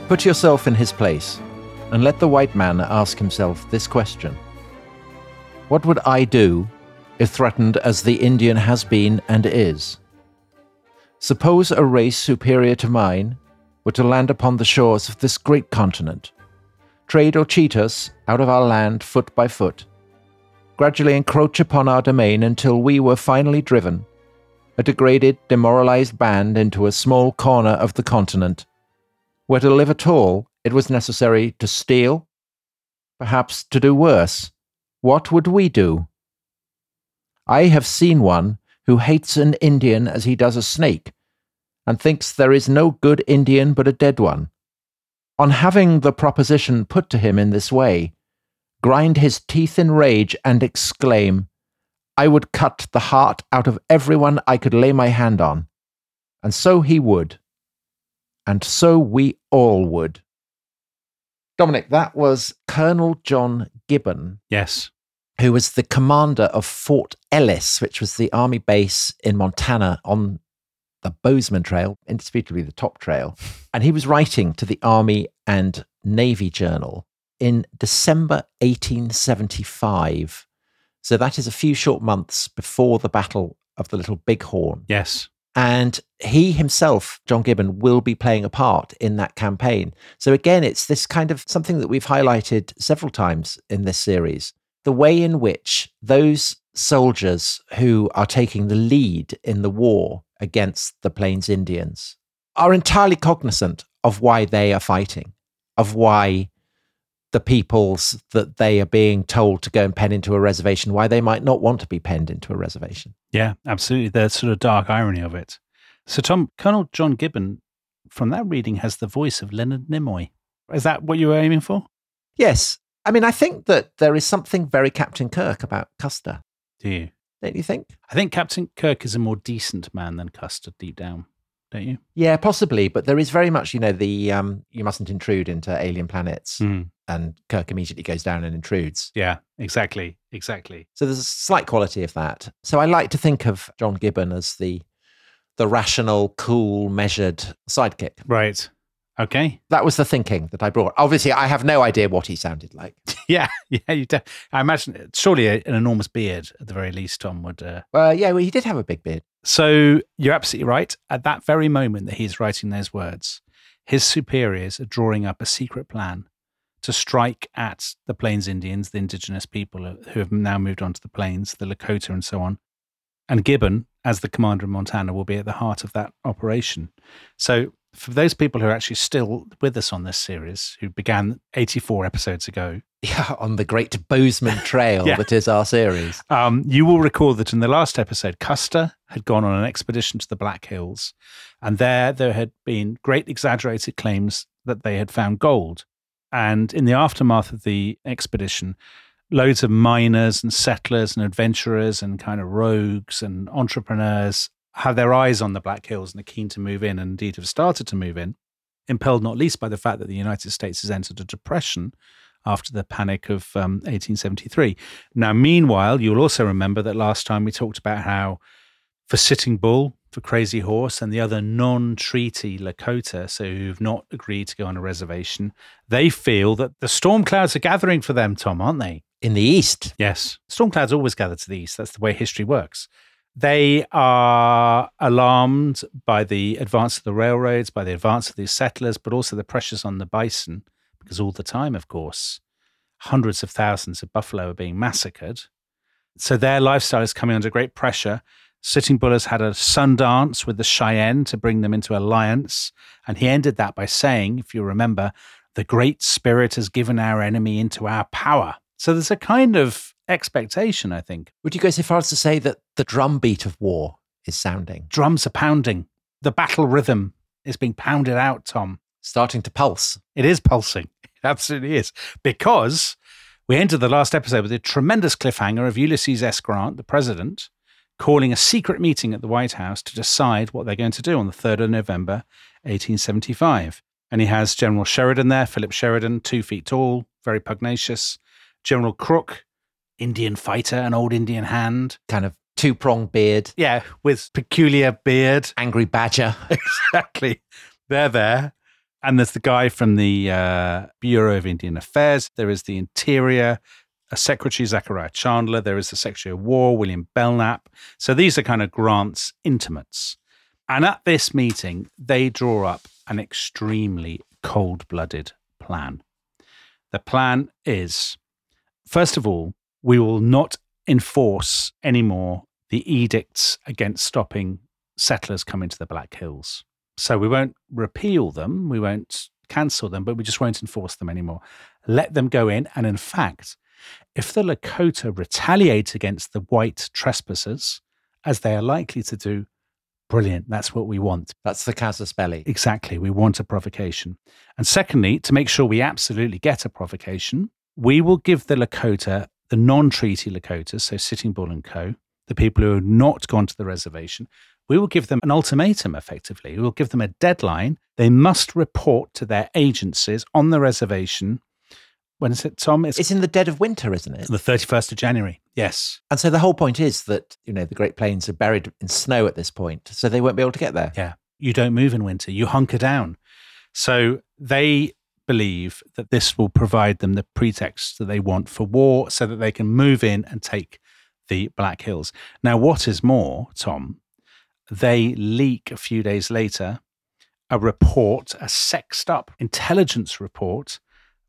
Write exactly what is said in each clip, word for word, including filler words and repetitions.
Put yourself in his place, and let the white man ask himself this question. What would I do if threatened as the Indian has been and is? Suppose a race superior to mine were to land upon the shores of this great continent, trade or cheat us out of our land foot by foot, gradually encroach upon our domain until we were finally driven, a degraded, demoralized band, into a small corner of the continent, where to live at all it was necessary to steal, perhaps to do worse. What would we do? I have seen one who hates an Indian as he does a snake, and thinks there is no good Indian but a dead one. On having the proposition put to him in this way, grind his teeth in rage and exclaim, I would cut the heart out of everyone I could lay my hand on. And so he would. And so we all would. Dominic, that was Colonel John Gibbon. Yes. Who was the commander of Fort Ellis, which was the army base in Montana on the Bozeman Trail, indisputably the top trail. And he was writing to the Army and Navy Journal in December eighteen seventy-five. So that is a few short months before the Battle of the Little Bighorn. Yes. And he himself, John Gibbon, will be playing a part in that campaign. So again, it's this kind of something that we've highlighted several times in this series. The way in which those soldiers who are taking the lead in the war against the Plains Indians are entirely cognizant of why they are fighting, of why the peoples that they are being told to go and pen into a reservation, why they might not want to be penned into a reservation. Yeah, absolutely. The sort of dark irony of it. So, Tom, Colonel John Gibbon, from that reading, has the voice of Leonard Nimoy. Is that what you were aiming for? Yes. I mean, I think that there is something very Captain Kirk about Custer. Do you? Don't you think? I think Captain Kirk is a more decent man than Custer, deep down. Don't you? Yeah, possibly. But there is very much, you know, the um, you mustn't intrude into alien planets. Mm. And Kirk immediately goes down and intrudes. Yeah, exactly. Exactly. So there's a slight quality of that. So I like to think of John Gibbon as the the rational, cool, measured sidekick. Right. Okay. That was the thinking that I brought. Obviously, I have no idea what he sounded like. yeah, yeah. You de- I imagine surely a, an enormous beard at the very least. Tom would. Uh... Well, yeah, well, he did have a big beard. So you're absolutely right. At that very moment that he's writing those words, his superiors are drawing up a secret plan to strike at the Plains Indians, the indigenous people who have now moved on to the plains, the Lakota and so on. And Gibbon, as the commander of Montana, will be at the heart of that operation. So for those people who are actually still with us on this series, who began eighty-four episodes ago. Yeah, on the great Bozeman Trail yeah. that is our series. Um, you will recall that in the last episode, Custer had gone on an expedition to the Black Hills. And there, there had been great exaggerated claims that they had found gold. And in the aftermath of the expedition, loads of miners and settlers and adventurers and kind of rogues and entrepreneurs have their eyes on the Black Hills and are keen to move in, and indeed have started to move in, impelled not least by the fact that the United States has entered a depression after the panic of um, eighteen seventy-three. Now, meanwhile, you'll also remember that last time we talked about how for Sitting Bull, for Crazy Horse, and the other non-treaty Lakota, so who've not agreed to go on a reservation, they feel that the storm clouds are gathering for them, Tom, aren't they? In the east. Yes. Storm clouds always gather to the east. That's the way history works. They are alarmed by the advance of the railroads, by the advance of these settlers, but also the pressures on the bison, because all the time, of course, hundreds of thousands of buffalo are being massacred. So their lifestyle is coming under great pressure. Sitting Bull has had a sun dance with the Cheyenne to bring them into alliance. And he ended that by saying, if you remember, the Great Spirit has given our enemy into our power. So there's a kind of expectation, I think. Would you go so far as to say that the drumbeat of war is sounding? Drums are pounding. The battle rhythm is being pounded out, Tom. Starting to pulse. It is pulsing. It absolutely is. Because we entered the last episode with a tremendous cliffhanger of Ulysses S. Grant, the president, calling a secret meeting at the White House to decide what they're going to do on the third of November, eighteen seventy-five. And he has General Sheridan there, Philip Sheridan, two feet tall, very pugnacious. General Crook, Indian fighter, an old Indian hand. Kind of two-pronged beard. Yeah, with peculiar beard. Angry badger. Exactly. They're there. And there's the guy from the uh, Bureau of Indian Affairs. There is the Interior uh, Secretary, Zachariah Chandler. There is the Secretary of War, William Belknap. So these are kind of Grant's intimates. And at this meeting, they draw up an extremely cold-blooded plan. The plan is, first of all, we will not enforce anymore the edicts against stopping settlers coming to the Black Hills. So we won't repeal them, we won't cancel them, but we just won't enforce them anymore. Let them go in. And in fact, if the Lakota retaliate against the white trespassers, as they are likely to do, brilliant. That's what we want. That's the casus belli. Exactly. We want a provocation. And secondly, to make sure we absolutely get a provocation, we will give the Lakota, the non-treaty Lakotas, so Sitting Bull and co., the people who have not gone to the reservation, we will give them an ultimatum, effectively. We will give them a deadline. They must report to their agencies on the reservation. When is it, Tom? It's, it's in the dead of winter, isn't it? The thirty-first of January, yes. And so the whole point is that, you know, the Great Plains are buried in snow at this point, so they won't be able to get there. Yeah. You don't move in winter. You hunker down. So they believe that this will provide them the pretext that they want for war so that they can move in and take the Black Hills. Now, what is more, Tom, they leak a few days later a report, a sexed up intelligence report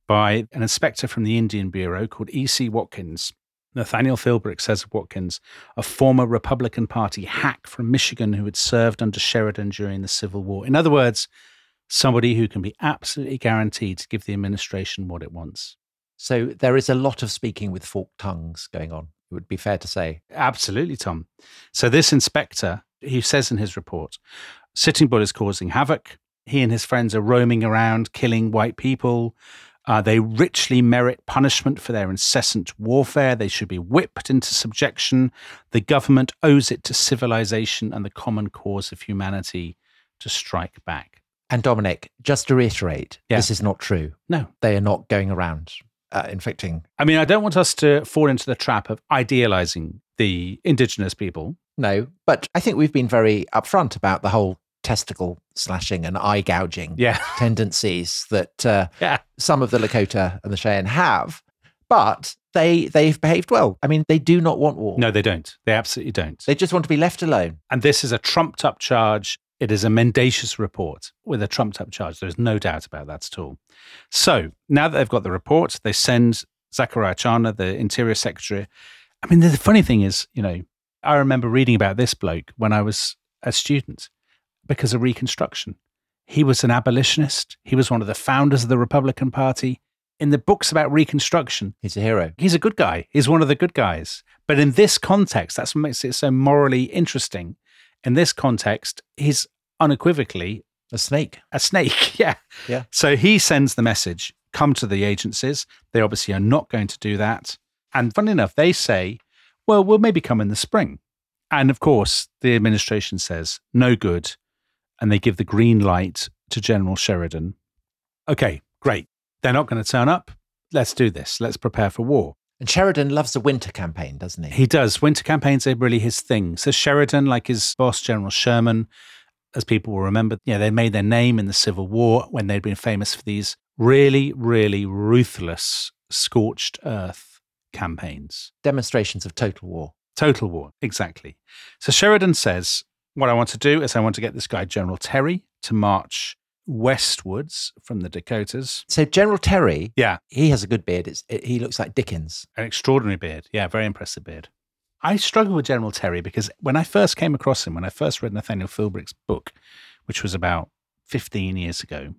by an inspector from the Indian Bureau called E C Watkins. Nathaniel Philbrick says of Watkins, a former Republican Party hack from Michigan who had served under Sheridan during the Civil War. In other words, somebody who can be absolutely guaranteed to give the administration what it wants. So there is a lot of speaking with forked tongues going on, it would be fair to say. Absolutely, Tom. So this inspector, he says in his report, Sitting Bull is causing havoc. He and his friends are roaming around, killing white people. Uh, they richly merit punishment for their incessant warfare. They should be whipped into subjection. The government owes it to civilization and the common cause of humanity to strike back. And Dominic, just to reiterate, yeah. this is not true. No. They are not going around uh, inflicting. I mean, I don't want us to fall into the trap of idealizing the indigenous people. No, but I think we've been very upfront about the whole testicle slashing and eye gouging yeah. tendencies that uh, yeah. some of the Lakota and the Cheyenne have, but they, they've behaved well. I mean, they do not want war. No, they don't. They absolutely don't. They just want to be left alone. And this is a trumped up charge. It is a mendacious report with a trumped up charge. There's no doubt about that at all. So now that they've got the report, they send Zachariah Chandler, the Interior Secretary. I mean, the funny thing is, you know, I remember reading about this bloke when I was a student because of Reconstruction. He was an abolitionist. He was one of the founders of the Republican Party. In the books about Reconstruction, he's a hero. He's a good guy. He's one of the good guys. But in this context, that's what makes it so morally interesting. In this context, he's unequivocally a snake. A snake, yeah. Yeah. So he sends the message, come to the agencies. They obviously are not going to do that. And funny enough, they say, well, we'll maybe come in the spring. And of course, the administration says, no good. And they give the green light to General Sheridan. Okay, great. They're not going to turn up. Let's do this. Let's prepare for war. And Sheridan loves a winter campaign, doesn't he? He does. Winter campaigns are really his thing. So Sheridan, like his boss, General Sherman, as people will remember, yeah, they made their name in the Civil War when they'd been famous for these really, really ruthless, scorched earth campaigns. Demonstrations of total war. Total war, exactly. So Sheridan says, what I want to do is I want to get this guy, General Terry, to march westwards from the Dakotas. So General Terry, yeah, he has a good beard. It's, it, he looks like Dickens. An extraordinary beard. Yeah, very impressive beard. I struggle with General Terry because when I first came across him, when I first read Nathaniel Philbrick's book, which was about fifteen years ago,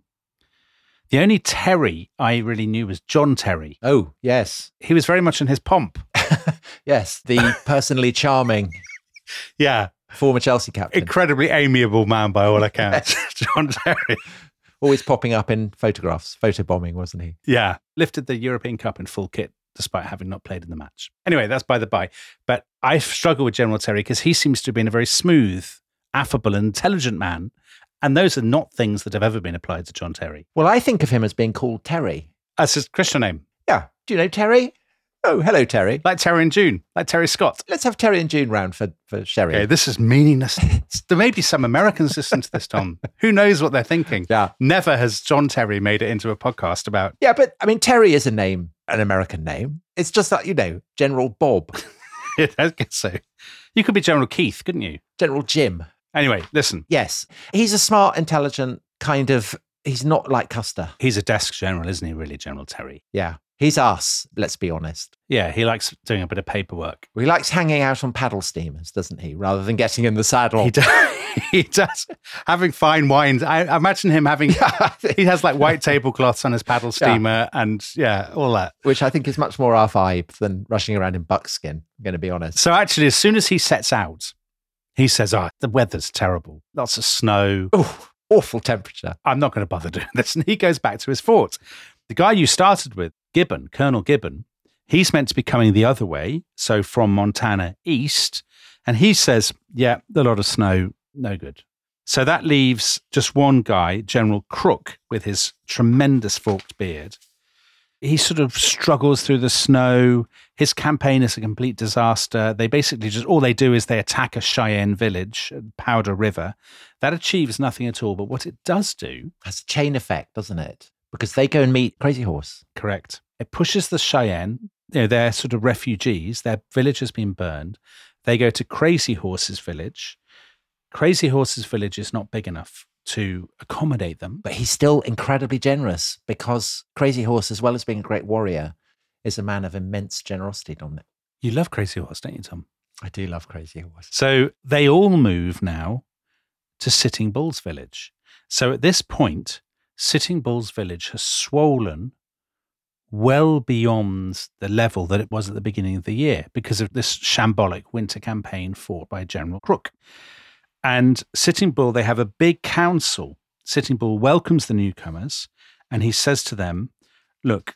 the only Terry I really knew was John Terry. Oh, yes. He was very much in his pomp. Yes, the personally charming yeah, former Chelsea captain. Incredibly amiable man by all accounts, John Terry. Always popping up in photographs, photobombing, wasn't he? Yeah, lifted the European Cup in full kit despite having not played in the match. Anyway, that's by the by. But I struggle with General Terry because he seems to have been a very smooth, affable, and intelligent man. And those are not things that have ever been applied to John Terry. Well, I think of him as being called Terry. That's his Christian name. Yeah. Do you know Terry? Oh, hello, Terry. Like Terry and June, like Terry Scott. Let's have Terry and June round for, for Sherry. Okay, this is meaningless. There may be some Americans listen to this, Tom. Who knows what they're thinking? Yeah. Never has John Terry made it into a podcast about... Yeah, but I mean, Terry is a name, an American name. It's just that, you know, General Bob. I guess so. You could be General Keith, couldn't you? General Jim. Anyway, listen. Yes. He's a smart, intelligent kind of... He's not like Custer. He's a desk general, isn't he, really, General Terry? Yeah. He's us, let's be honest. Yeah, he likes doing a bit of paperwork. He likes hanging out on paddle steamers, doesn't he? Rather than getting in the saddle. He does. He does. Having fine wines. I, I imagine him having... He has like white tablecloths on his paddle steamer yeah. and yeah, all that. Which I think is much more our vibe than rushing around in buckskin, I'm going to be honest. So actually, as soon as he sets out, he says, oh, the weather's terrible. Lots of snow. Ooh. Awful temperature. I'm not going to bother doing this. And he goes back to his fort. The guy you started with, Gibbon, Colonel Gibbon, he's meant to be coming the other way, so from Montana east. And he says, yeah, a lot of snow, no good. So that leaves just one guy, General Crook, with his tremendous forked beard. He sort of struggles through the snow. His campaign is a complete disaster. They basically just, all they do is they attack a Cheyenne village, Powder River. That achieves nothing at all. But what it does do... has a chain effect, doesn't it? Because they go and meet Crazy Horse. Correct. It pushes the Cheyenne, you know, they're sort of refugees. Their village has been burned. They go to Crazy Horse's village. Crazy Horse's village is not big enough to accommodate them. But he's still incredibly generous because Crazy Horse, as well as being a great warrior, is a man of immense generosity, Dominic. You love Crazy Horse, don't you, Tom? I do love Crazy Horse. So they all move now to Sitting Bull's village. So at this point, Sitting Bull's village has swollen well beyond the level that it was at the beginning of the year because of this shambolic winter campaign fought by General Crook. And Sitting Bull, they have a big council. Sitting Bull welcomes the newcomers and he says to them, look,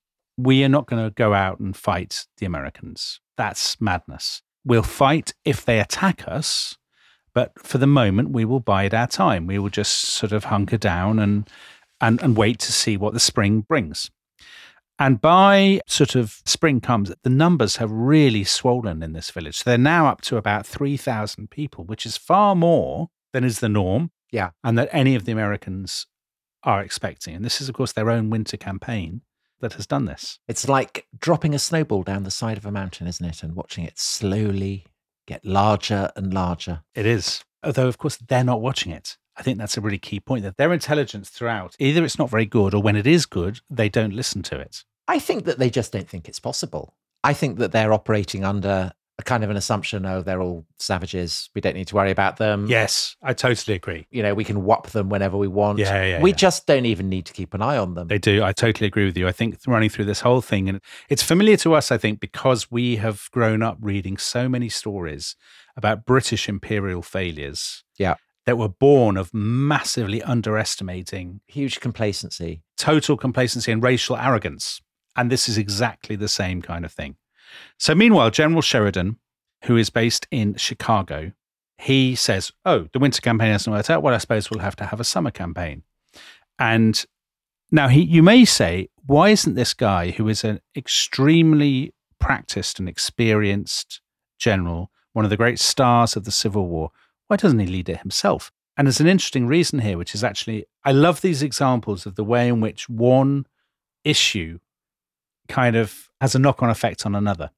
we are not going to go out and fight the Americans. That's madness. We'll fight if they attack us, but for the moment, we will bide our time. We will just sort of hunker down and and, and wait to see what the spring brings. And by sort of spring comes, the numbers have really swollen in this village. So they're now up to about three thousand people, which is far more than is the norm. Yeah. And that any of the Americans are expecting. And this is, of course, their own winter campaign that has done this. It's like dropping a snowball down the side of a mountain, isn't it? And watching it slowly get larger and larger. It is. Although, of course, they're not watching it. I think that's a really key point, that their intelligence throughout, either it's not very good or when it is good, they don't listen to it. I think that they just don't think it's possible. I think that they're operating under a kind of an assumption, oh, they're all savages. We don't need to worry about them. Yes, I totally agree. You know, we can whop them whenever we want. Yeah, yeah, we yeah. just don't even need to keep an eye on them. They do. I totally agree with you. I think running through this whole thing, and it's familiar to us, I think, because we have grown up reading so many stories about British imperial failures. Yeah. That were born of massively underestimating. Huge complacency. Total complacency and racial arrogance. And this is exactly the same kind of thing. So meanwhile, General Sheridan, who is based in Chicago, he says, oh, the winter campaign hasn't worked out. Well, I suppose we'll have to have a summer campaign. And now he, you may say, why isn't this guy, who is an extremely practiced and experienced general, one of the great stars of the Civil War, why doesn't he lead it himself? And there's an interesting reason here, which is actually, I love these examples of the way in which one issue kind of has a knock-on effect on another.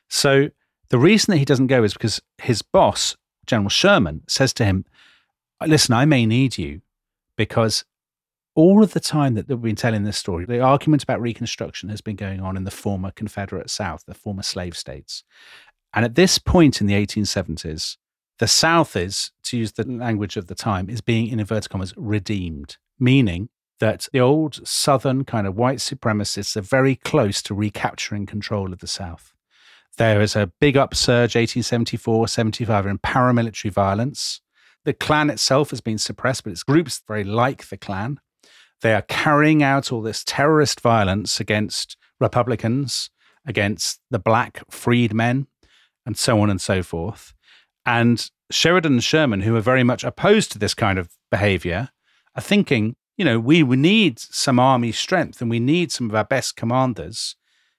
So the reason that he doesn't go is because his boss, General Sherman, says to him, listen, I may need you because all of the time that we've been telling this story, the argument about Reconstruction has been going on in the former Confederate South, the former slave states. And at this point in the eighteen seventies, the South is, to use the language of the time, is being, in inverted commas, redeemed, meaning that the old Southern kind of white supremacists are very close to recapturing control of the South. There is a big upsurge, eighteen seventy-four, seventy-five, in paramilitary violence. The Klan itself has been suppressed, but it's groups very like the Klan. They are carrying out all this terrorist violence against Republicans, against the black freedmen, and so on and so forth. And Sheridan and Sherman, who are very much opposed to this kind of behavior, are thinking, you know, we, we need some army strength and we need some of our best commanders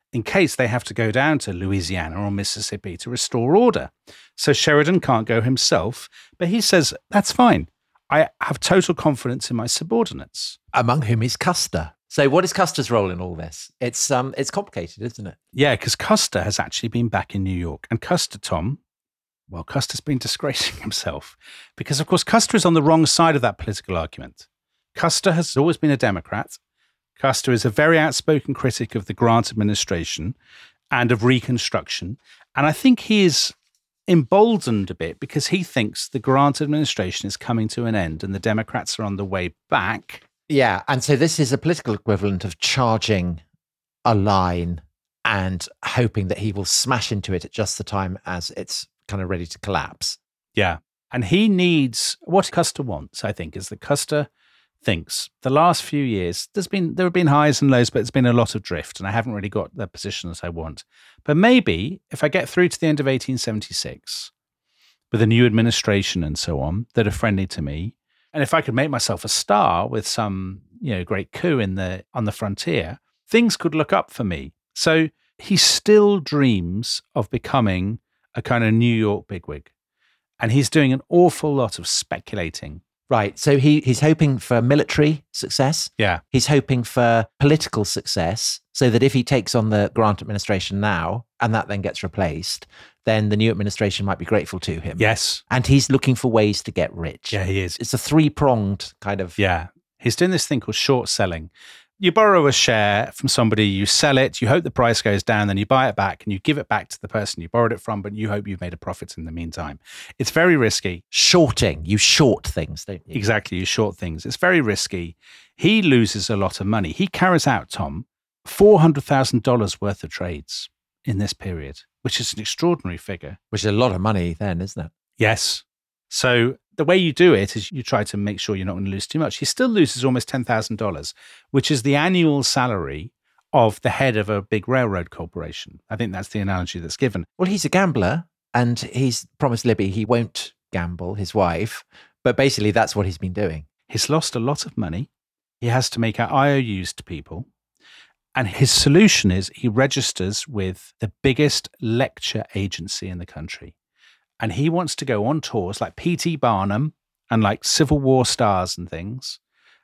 in case they have to go down to Louisiana or Mississippi to restore order. So Sheridan can't go himself, but he says, that's fine. I have total confidence in my subordinates. Among whom is Custer. So what is Custer's role in all this? It's um, it's complicated, isn't it? Yeah, because Custer has actually been back in New York. And Custer, Tom, well, Custer's been disgracing himself because, of course, Custer is on the wrong side of that political argument. Custer has always been a Democrat. Custer is a very outspoken critic of the Grant administration and of Reconstruction. And I think he is emboldened a bit because he thinks the Grant administration is coming to an end and the Democrats are on the way back. Yeah, and so this is a political equivalent of charging a line and hoping that he will smash into it at just the time as it's kind of ready to collapse. Yeah, and he needs, what Custer wants, I think, is that Custer thinks the last few years, there's been there have been highs and lows, but it's been a lot of drift, and I haven't really got the position that I want. But maybe if I get through to the end of eighteen seventy-six with a new administration and so on that are friendly to me, and if I could make myself a star with some, you know, great coup in the on the frontier, things could look up for me. So he still dreams of becoming a kind of New York bigwig, and he's doing an awful lot of speculating. Right. So he he's hoping for military success. Yeah. He's hoping for political success so that if he takes on the Grant administration now and that then gets replaced, then the new administration might be grateful to him. Yes. And he's looking for ways to get rich. Yeah, he is. It's a three-pronged kind of... Yeah. He's doing this thing called short selling. You borrow a share from somebody, you sell it, you hope the price goes down, then you buy it back and you give it back to the person you borrowed it from, but you hope you've made a profit in the meantime. It's very risky. Shorting. You short things, don't you? Exactly. You short things. It's very risky. He loses a lot of money. He carries out, Tom, four hundred thousand dollars worth of trades in this period, which is an extraordinary figure. Which is a lot of money then, isn't it? Yes. So the way you do it is you try to make sure you're not going to lose too much. He still loses almost ten thousand dollars, which is the annual salary of the head of a big railroad corporation. I think that's the analogy that's given. Well, he's a gambler and he's promised Libby he won't gamble, his wife, but basically that's what he's been doing. He's lost a lot of money. He has to make out I O Us to people. And his solution is he registers with the biggest lecture agency in the country. And he wants to go on tours like P T Barnum and like Civil War stars and things.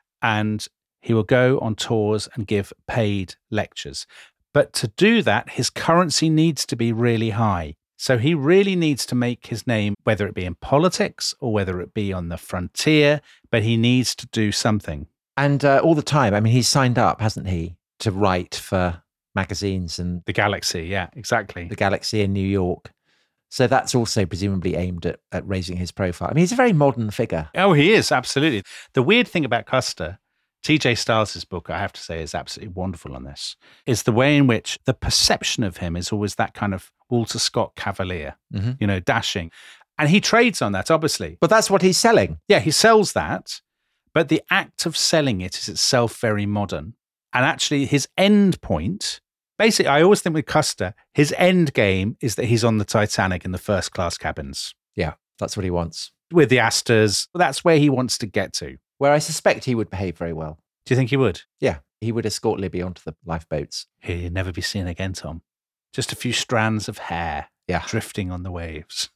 And he will go on tours and give paid lectures. But to do that, his currency needs to be really high. So he really needs to make his name, whether it be in politics or whether it be on the frontier, but he needs to do something. And uh, all the time, I mean, he's signed up, hasn't he, to write for magazines and... The Galaxy, yeah, exactly. The Galaxy in New York. So that's also presumably aimed at, at raising his profile. I mean, he's a very modern figure. Oh, he is, absolutely. The weird thing about Custer, T J Stiles' book, I have to say, is absolutely wonderful on this, is the way in which the perception of him is always that kind of Walter Scott cavalier, mm-hmm. you know, dashing. And he trades on that, obviously. But that's what he's selling. Yeah, he sells that. But the act of selling it is itself very modern. And actually, his end point... Basically, I always think with Custer, his end game is that he's on the Titanic in the first class cabins. Yeah, that's what he wants. With the Astors, that's where he wants to get to. Where I suspect he would behave very well. Do you think he would? Yeah, he would escort Libby onto the lifeboats. He'd never be seen again, Tom. Just a few strands of hair yeah. drifting on the waves.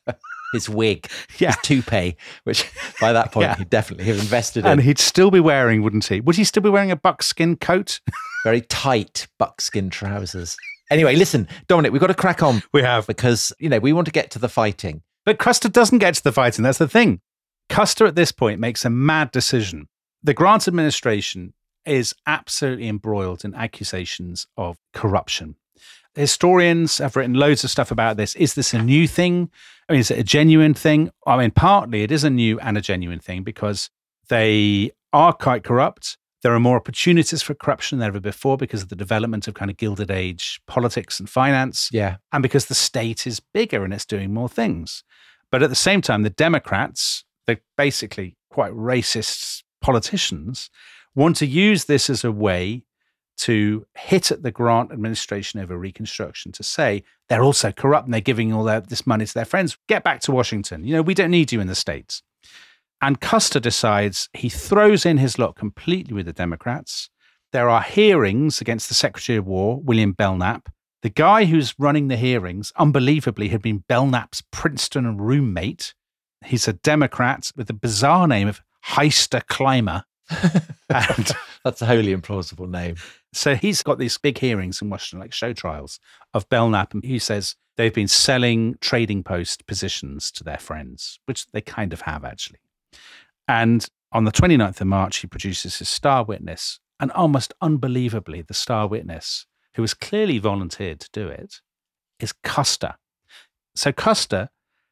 His wig, yeah. his toupee, which by that point yeah. he'd definitely have invested in. And he'd still be wearing, wouldn't he? Would he still be wearing a buckskin coat? Very tight buckskin trousers. Anyway, listen, Dominic, we've got to crack on. We have. Because, you know, we want to get to the fighting. But Custer doesn't get to the fighting. That's the thing. Custer at this point makes a mad decision. The Grant administration is absolutely embroiled in accusations of corruption. Historians have written loads of stuff about this. Is this a new thing? I mean, is it a genuine thing? I mean, partly it is a new and a genuine thing because they are quite corrupt. There are more opportunities for corruption than ever before because of the development of kind of Gilded Age politics and finance. Yeah. And because the state is bigger and it's doing more things. But at the same time, the Democrats, they're basically quite racist politicians, want to use this as a way to hit at the Grant administration over Reconstruction to say they're also corrupt and they're giving all their, this money to their friends. Get back to Washington. You know, we don't need you in the States. And Custer decides he throws in his lot completely with the Democrats. There are hearings against the Secretary of War, William Belknap. The guy who's running the hearings, unbelievably, had been Belknap's Princeton roommate. He's a Democrat with the bizarre name of Heister Clymer. And that's a wholly implausible name. So he's got these big hearings in Washington, like show trials of Belknap, and he says they've been selling trading post positions to their friends, which they kind of have, actually. And on the twenty-ninth of March, he produces his star witness, and almost unbelievably, the star witness, who has clearly volunteered to do it, is Custer. So Custer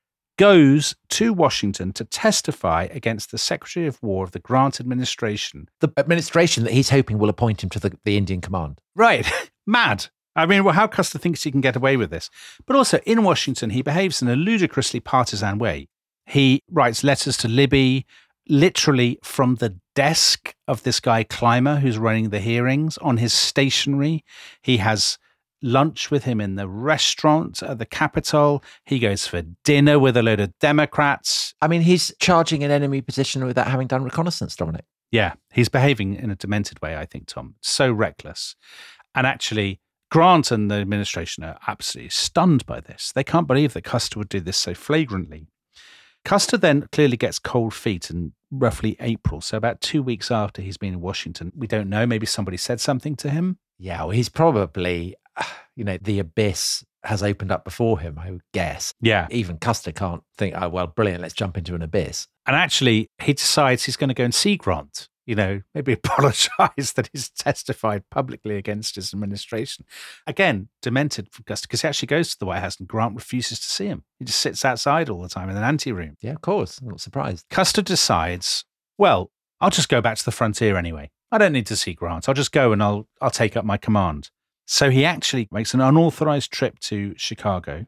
goes to Washington to testify against the Secretary of War of the Grant administration. The administration that he's hoping will appoint him to the, the Indian command. Right. Mad. I mean, well, how Custer thinks he can get away with this. But also in Washington, he behaves in a ludicrously partisan way. He writes letters to Libby, literally from the desk of this guy Clymer, who's running the hearings, on his stationery. He has lunch with him in the restaurant at the Capitol. He goes for dinner with a load of Democrats. I mean, he's charging an enemy position without having done reconnaissance, Dominic. Yeah, he's behaving in a demented way, I think, Tom. So reckless. And actually, Grant and the administration are absolutely stunned by this. They can't believe that Custer would do this so flagrantly. Custer then clearly gets cold feet in roughly April, so about two weeks after he's been in Washington. We don't know, maybe somebody said something to him. Yeah, well, he's probably, you know, the abyss has opened up before him, I would guess. Yeah. Even Custer can't think, oh, well, brilliant, let's jump into an abyss. And actually, he decides he's going to go and see Grant, you know, maybe apologize that he's testified publicly against his administration. Again, demented from Custer, because he actually goes to the White House and Grant refuses to see him. He just sits outside all the time in an anteroom. Yeah, of course. I'm not surprised. Custer decides, well, I'll just go back to the frontier anyway. I don't need to see Grant. I'll just go and I'll I'll take up my command. So he actually makes an unauthorized trip to Chicago.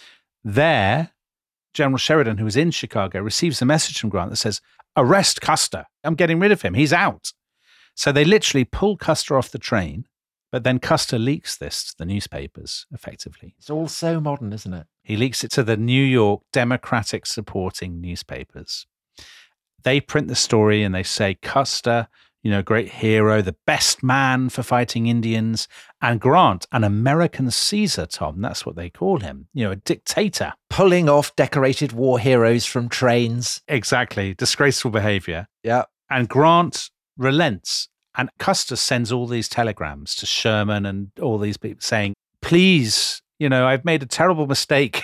There, General Sheridan, who was in Chicago, receives a message from Grant that says, arrest Custer. I'm getting rid of him. He's out. So they literally pull Custer off the train, but then Custer leaks this to the newspapers, effectively. It's all so modern, isn't it? He leaks it to the New York Democratic supporting newspapers. They print the story and they say, Custer, you know, great hero, the best man for fighting Indians, and Grant, an American Caesar, Tom, that's what they call him, you know, a dictator. Pulling off decorated war heroes from trains. Exactly. Disgraceful behavior. Yeah. And Grant relents. And Custer sends all these telegrams to Sherman and all these people saying, please, you know, I've made a terrible mistake.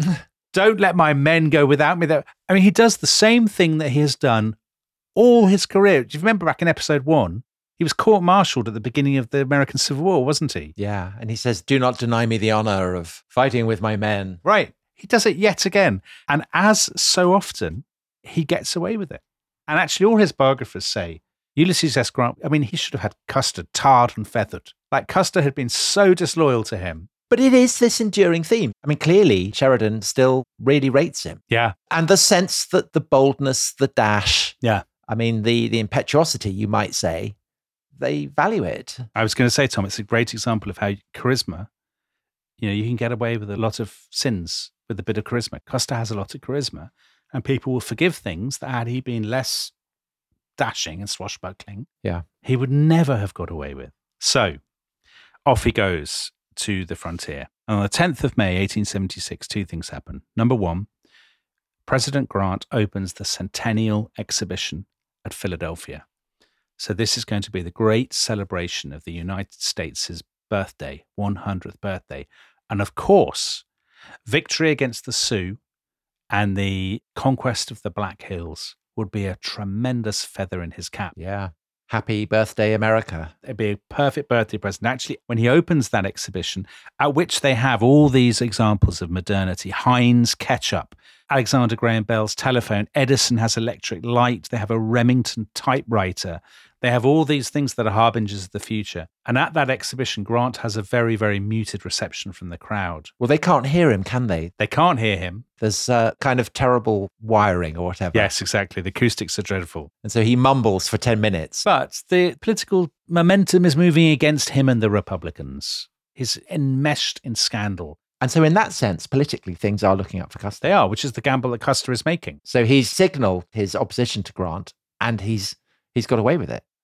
Don't let my men go without me. I mean, he does the same thing that he has done all his career. Do you remember back in episode one? He was court-martialed at the beginning of the American Civil War, wasn't he? Yeah. And he says, do not deny me the honor of fighting with my men. Right. He does it yet again. And as so often, he gets away with it. And actually, all his biographers say, Ulysses S. Grant, I mean, he should have had Custer tarred and feathered. Like, Custer had been so disloyal to him. But it is this enduring theme. I mean, clearly, Sheridan still really rates him. Yeah. And the sense that the boldness, the dash, yeah. I mean, the the impetuosity, you might say, they value it. I was going to say, Tom, it's a great example of how charisma, you know, you can get away with a lot of sins with a bit of charisma. Custer has a lot of charisma, and people will forgive things that had he been less dashing and swashbuckling, yeah, he would never have got away with. So off he goes to the frontier. And on the tenth of May, eighteen seventy-six, two things happen. Number one, President Grant opens the Centennial Exhibition at Philadelphia. So this is going to be the great celebration of the United States' birthday, one hundredth birthday. And of course, victory against the Sioux and the conquest of the Black Hills would be a tremendous feather in his cap. Yeah. Happy birthday, America. It'd be a perfect birthday present. Actually, when he opens that exhibition, at which they have all these examples of modernity, Heinz ketchup, Alexander Graham Bell's telephone, Edison has electric light, they have a Remington typewriter, they have all these things that are harbingers of the future. And at that exhibition, Grant has a very, very muted reception from the crowd. Well, they can't hear him, can they? They can't hear him. There's uh, kind of terrible wiring or whatever. Yes, exactly. The acoustics are dreadful. And so he mumbles for ten minutes. But the political momentum is moving against him and the Republicans. He's enmeshed in scandal. And so in that sense, politically, things are looking up for Custer. They are, which is the gamble that Custer is making. So he's signaled his opposition to Grant, and he's he's got away with it.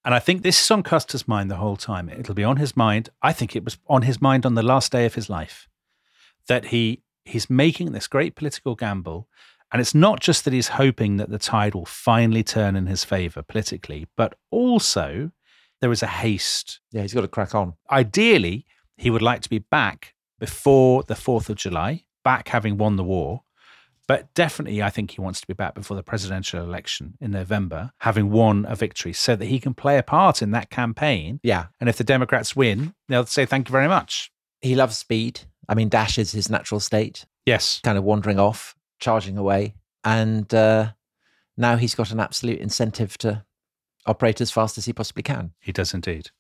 And I think this is on Custer's mind the whole time. It'll be on his mind. I think it was on his mind on the last day of his life that he he's making this great political gamble. And it's not just that he's hoping that the tide will finally turn in his favor politically, but also there is a haste. Yeah, he's got to crack on. Ideally, he would like to be back before the fourth of July, back having won the war. But definitely, I think he wants to be back before the presidential election in November, having won a victory so that he can play a part in that campaign. Yeah. And if the Democrats win, they'll say, thank you very much. He loves speed. I mean, Dash is his natural state. Yes. Kind of wandering off, charging away. And uh, now he's got an absolute incentive to operate as fast as he possibly can. He does indeed.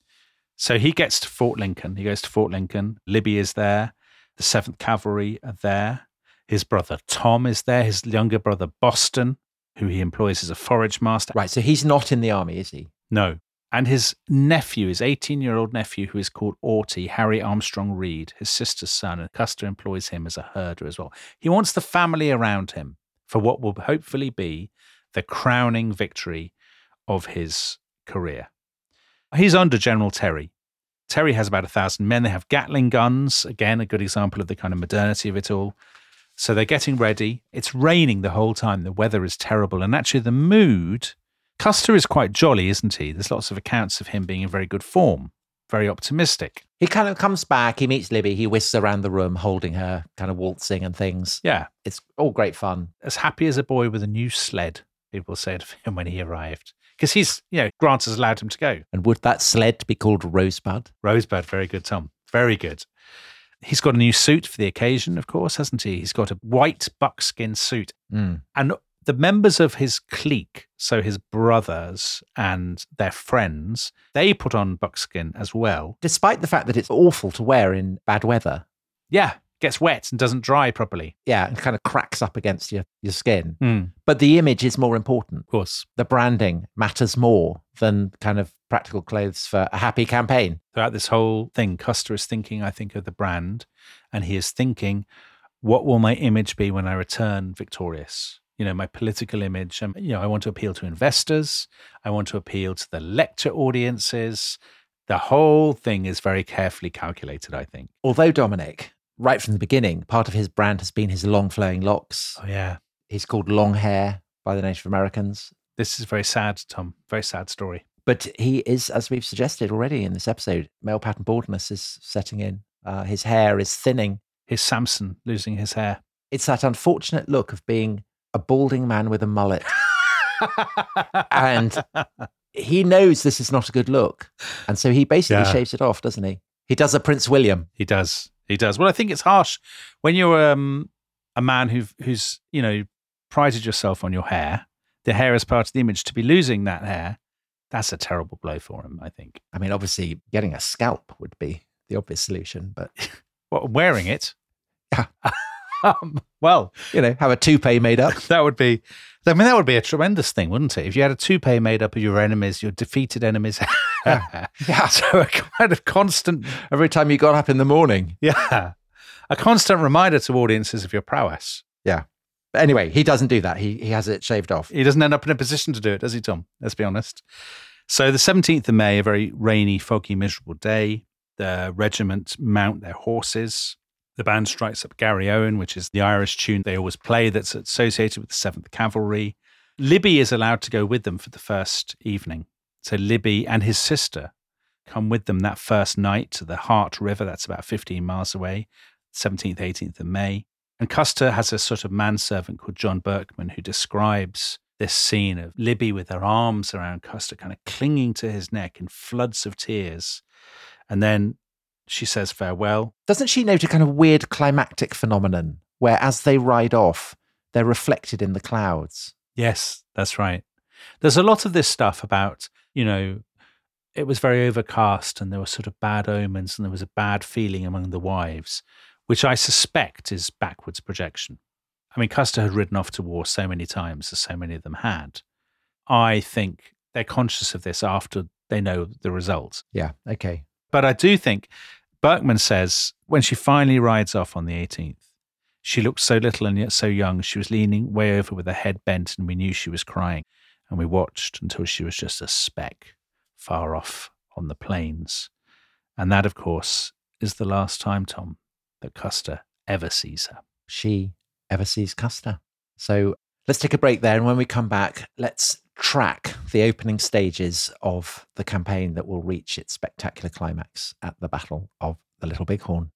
So he gets to Fort Lincoln. He goes to Fort Lincoln. Libby is there. The seventh Cavalry are there. His brother Tom is there. His younger brother Boston, who he employs as a forage master. Right, so he's not in the army, is he? No. And his nephew, his eighteen-year-old nephew, who is called Aughty, Harry Armstrong Reed, his sister's son, and Custer employs him as a herder as well. He wants the family around him for what will hopefully be the crowning victory of his career. He's under General Terry. Terry has about a thousand men. They have Gatling guns. Again, a good example of the kind of modernity of it all. So they're getting ready. It's raining the whole time. The weather is terrible. And actually the mood, Custer is quite jolly, isn't he? There's lots of accounts of him being in very good form, very optimistic. He kind of comes back, he meets Libby, he whisks around the room holding her, kind of waltzing and things. Yeah. It's all great fun. As happy as a boy with a new sled, people said of him when he arrived. Because he's, you know, Grant has allowed him to go. And would that sled be called Rosebud? Rosebud, very good, Tom. Very good. He's got a new suit for the occasion, of course, hasn't he? He's got a white buckskin suit. Mm. And the members of his clique, so his brothers and their friends, they put on buckskin as well. Despite the fact that it's awful to wear in bad weather. Yeah, gets wet and doesn't dry properly. Yeah, and kind of cracks up against your, your skin. Mm. But the image is more important. Of course. The branding matters more than kind of practical clothes for a happy campaign. Throughout this whole thing, Custer is thinking, I think, of the brand, and he is thinking, what will my image be when I return victorious? You know, my political image. And, you know, I want to appeal to investors. I want to appeal to the lecture audiences. The whole thing is very carefully calculated, I think. Although Dominic, right from the beginning, part of his brand has been his long flowing locks. Oh, yeah. He's called long hair by the Native Americans. This is very sad, Tom. Very sad story. But he is, as we've suggested already in this episode, male pattern baldness is setting in. Uh, his hair is thinning. His Samson losing his hair. It's that unfortunate look of being a balding man with a mullet. And he knows this is not a good look. And so he basically Yeah. shaves it off, doesn't he? He does a Prince William. He does. He does. Well, I think it's harsh when you're um, a man who who's, you know, prided yourself on your hair. The hair is part of the image. To be losing that hair, that's a terrible blow for him, I think. I mean, obviously, getting a scalp would be the obvious solution, but What, wearing it? Yeah. um, well, you know, have a toupee made up. that would be, I mean, that would be a tremendous thing, wouldn't it? If you had a toupee made up of your enemies, your defeated enemies. Yeah. Yeah. So a kind of constant, Every time you got up in the morning. yeah, a constant reminder to audiences of your prowess. Yeah. But anyway, he doesn't do that. He he has it shaved off. He doesn't end up in a position to do it, does he, Tom? Let's be honest. So the seventeenth of May, a very rainy, foggy, miserable day. The regiment mount their horses. The band strikes up Gary Owen, which is the Irish tune they always play that's associated with the seventh Cavalry. Libby is allowed to go with them for the first evening. So Libby and his sister come with them that first night to the Hart River. That's about fifteen miles away, seventeenth, eighteenth of May. And Custer has a sort of manservant called John Berkman who describes this scene of Libby with her arms around Custer, kind of clinging to his neck in floods of tears. And then she says farewell. Doesn't she note a kind of weird climactic phenomenon where as they ride off, they're reflected in the clouds? Yes, that's right. There's a lot of this stuff about, you know, it was very overcast and there were sort of bad omens and there was a bad feeling among the wives, which I suspect is backwards projection. I mean, Custer had ridden off to war so many times, as so many of them had. I think they're conscious of this after they know the result. Yeah, okay. But I do think Berkman says when she finally rides off on the eighteenth, she looked so little and yet so young. She was leaning way over with her head bent and we knew she was crying. And we watched until she was just a speck far off on the plains. And that, of course, is the last time, Tom, that Custer ever sees her. She ever sees Custer. So let's take a break there. And when we come back, let's track the opening stages of the campaign that will reach its spectacular climax at the Battle of the Little Bighorn.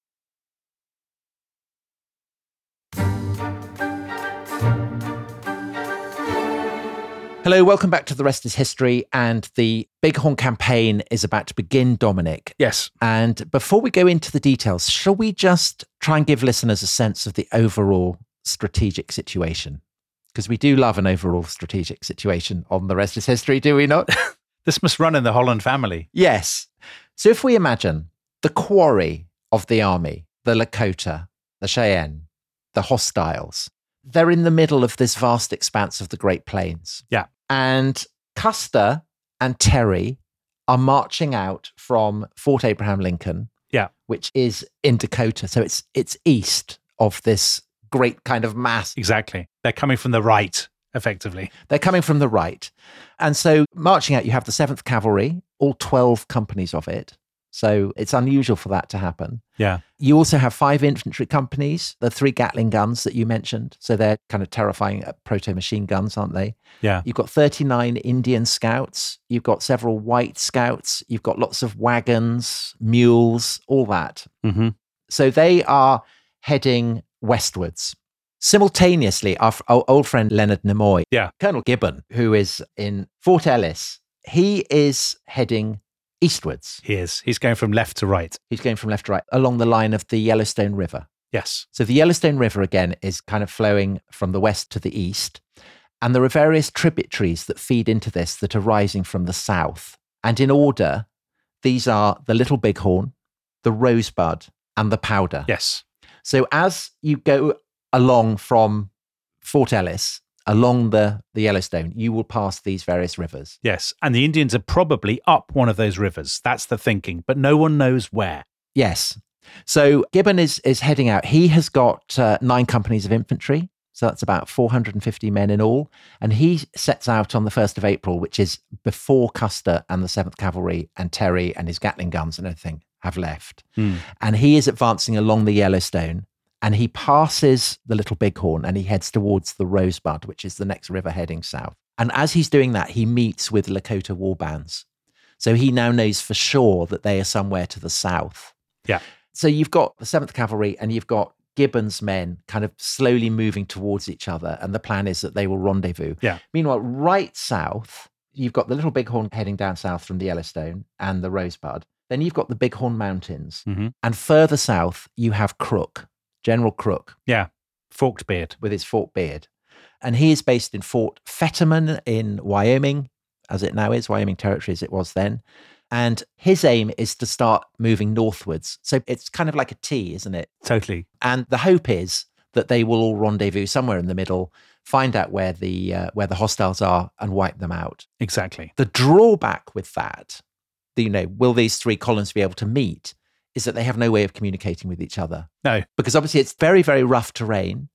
Hello, welcome back to The Rest is History, and the Bighorn campaign is about to begin, Dominic. Yes. And before we go into the details, shall we just try and give listeners a sense of the overall strategic situation? Because we do love an overall strategic situation on The Rest is History, do we not? This must run in the Holland family. Yes. So if we imagine the quarry of the army, the Lakota, the Cheyenne, the hostiles, they're in the middle of this vast expanse of the Great Plains. Yeah. And Custer and Terry are marching out from Fort Abraham Lincoln, yeah, which is in Dakota. So it's it's east of this great kind of mass. Exactly. They're coming from the right, effectively. They're coming from the right. And so marching out, you have the seventh Cavalry, all twelve companies of it. So it's unusual for that to happen. Yeah. You also have five infantry companies, the three Gatling guns that you mentioned. So they're kind of terrifying proto-machine guns, aren't they? Yeah. You've got thirty-nine Indian scouts. You've got several white scouts. You've got lots of wagons, mules, all that. Mm-hmm. So they are heading westwards. Simultaneously, our, our old friend Leonard Nimoy, yeah. Colonel Gibbon, who is in Fort Ellis, he is heading eastwards. He is. He's going from left to right. He's going from left to right along the line of the Yellowstone River. Yes. So the Yellowstone River, again, is kind of flowing from the west to the east. And there are various tributaries that feed into this that are rising from the south. And in order, these are the Little Bighorn, the Rosebud, and the Powder. Yes. So as you go along from Fort Ellis, along the, the Yellowstone, you will pass these various rivers. Yes. And the Indians are probably up one of those rivers. That's the thinking, but no one knows where. Yes. So Gibbon is, is heading out. He has got uh, nine companies of infantry. So that's about four hundred fifty men in all. And he sets out on the first of April, which is before Custer and the seventh Cavalry and Terry and his Gatling guns and everything have left. Mm. And he is advancing along the Yellowstone. And he passes the Little Bighorn and he heads towards the Rosebud, which is the next river heading south. And as he's doing that, he meets with Lakota war bands. So he now knows for sure that they are somewhere to the south. Yeah. So you've got the seventh Cavalry and you've got Gibbon's men kind of slowly moving towards each other. And the plan is that they will rendezvous. Yeah. Meanwhile, right south, you've got the Little Bighorn heading down south from the Yellowstone and the Rosebud. Then you've got the Bighorn Mountains. Mm-hmm. And further south, you have Crook. General Crook. Yeah, forked beard. With his forked beard. And he is based in Fort Fetterman in Wyoming, as it now is, Wyoming Territory as it was then. And his aim is to start moving northwards. So it's kind of like a T, isn't it? Totally. And the hope is that they will all rendezvous somewhere in the middle, find out where the uh, where the hostiles are and wipe them out. Exactly. The drawback with that, you know, will these three columns be able to meet, is that they have no way of communicating with each other. No. Because obviously it's very, very rough terrain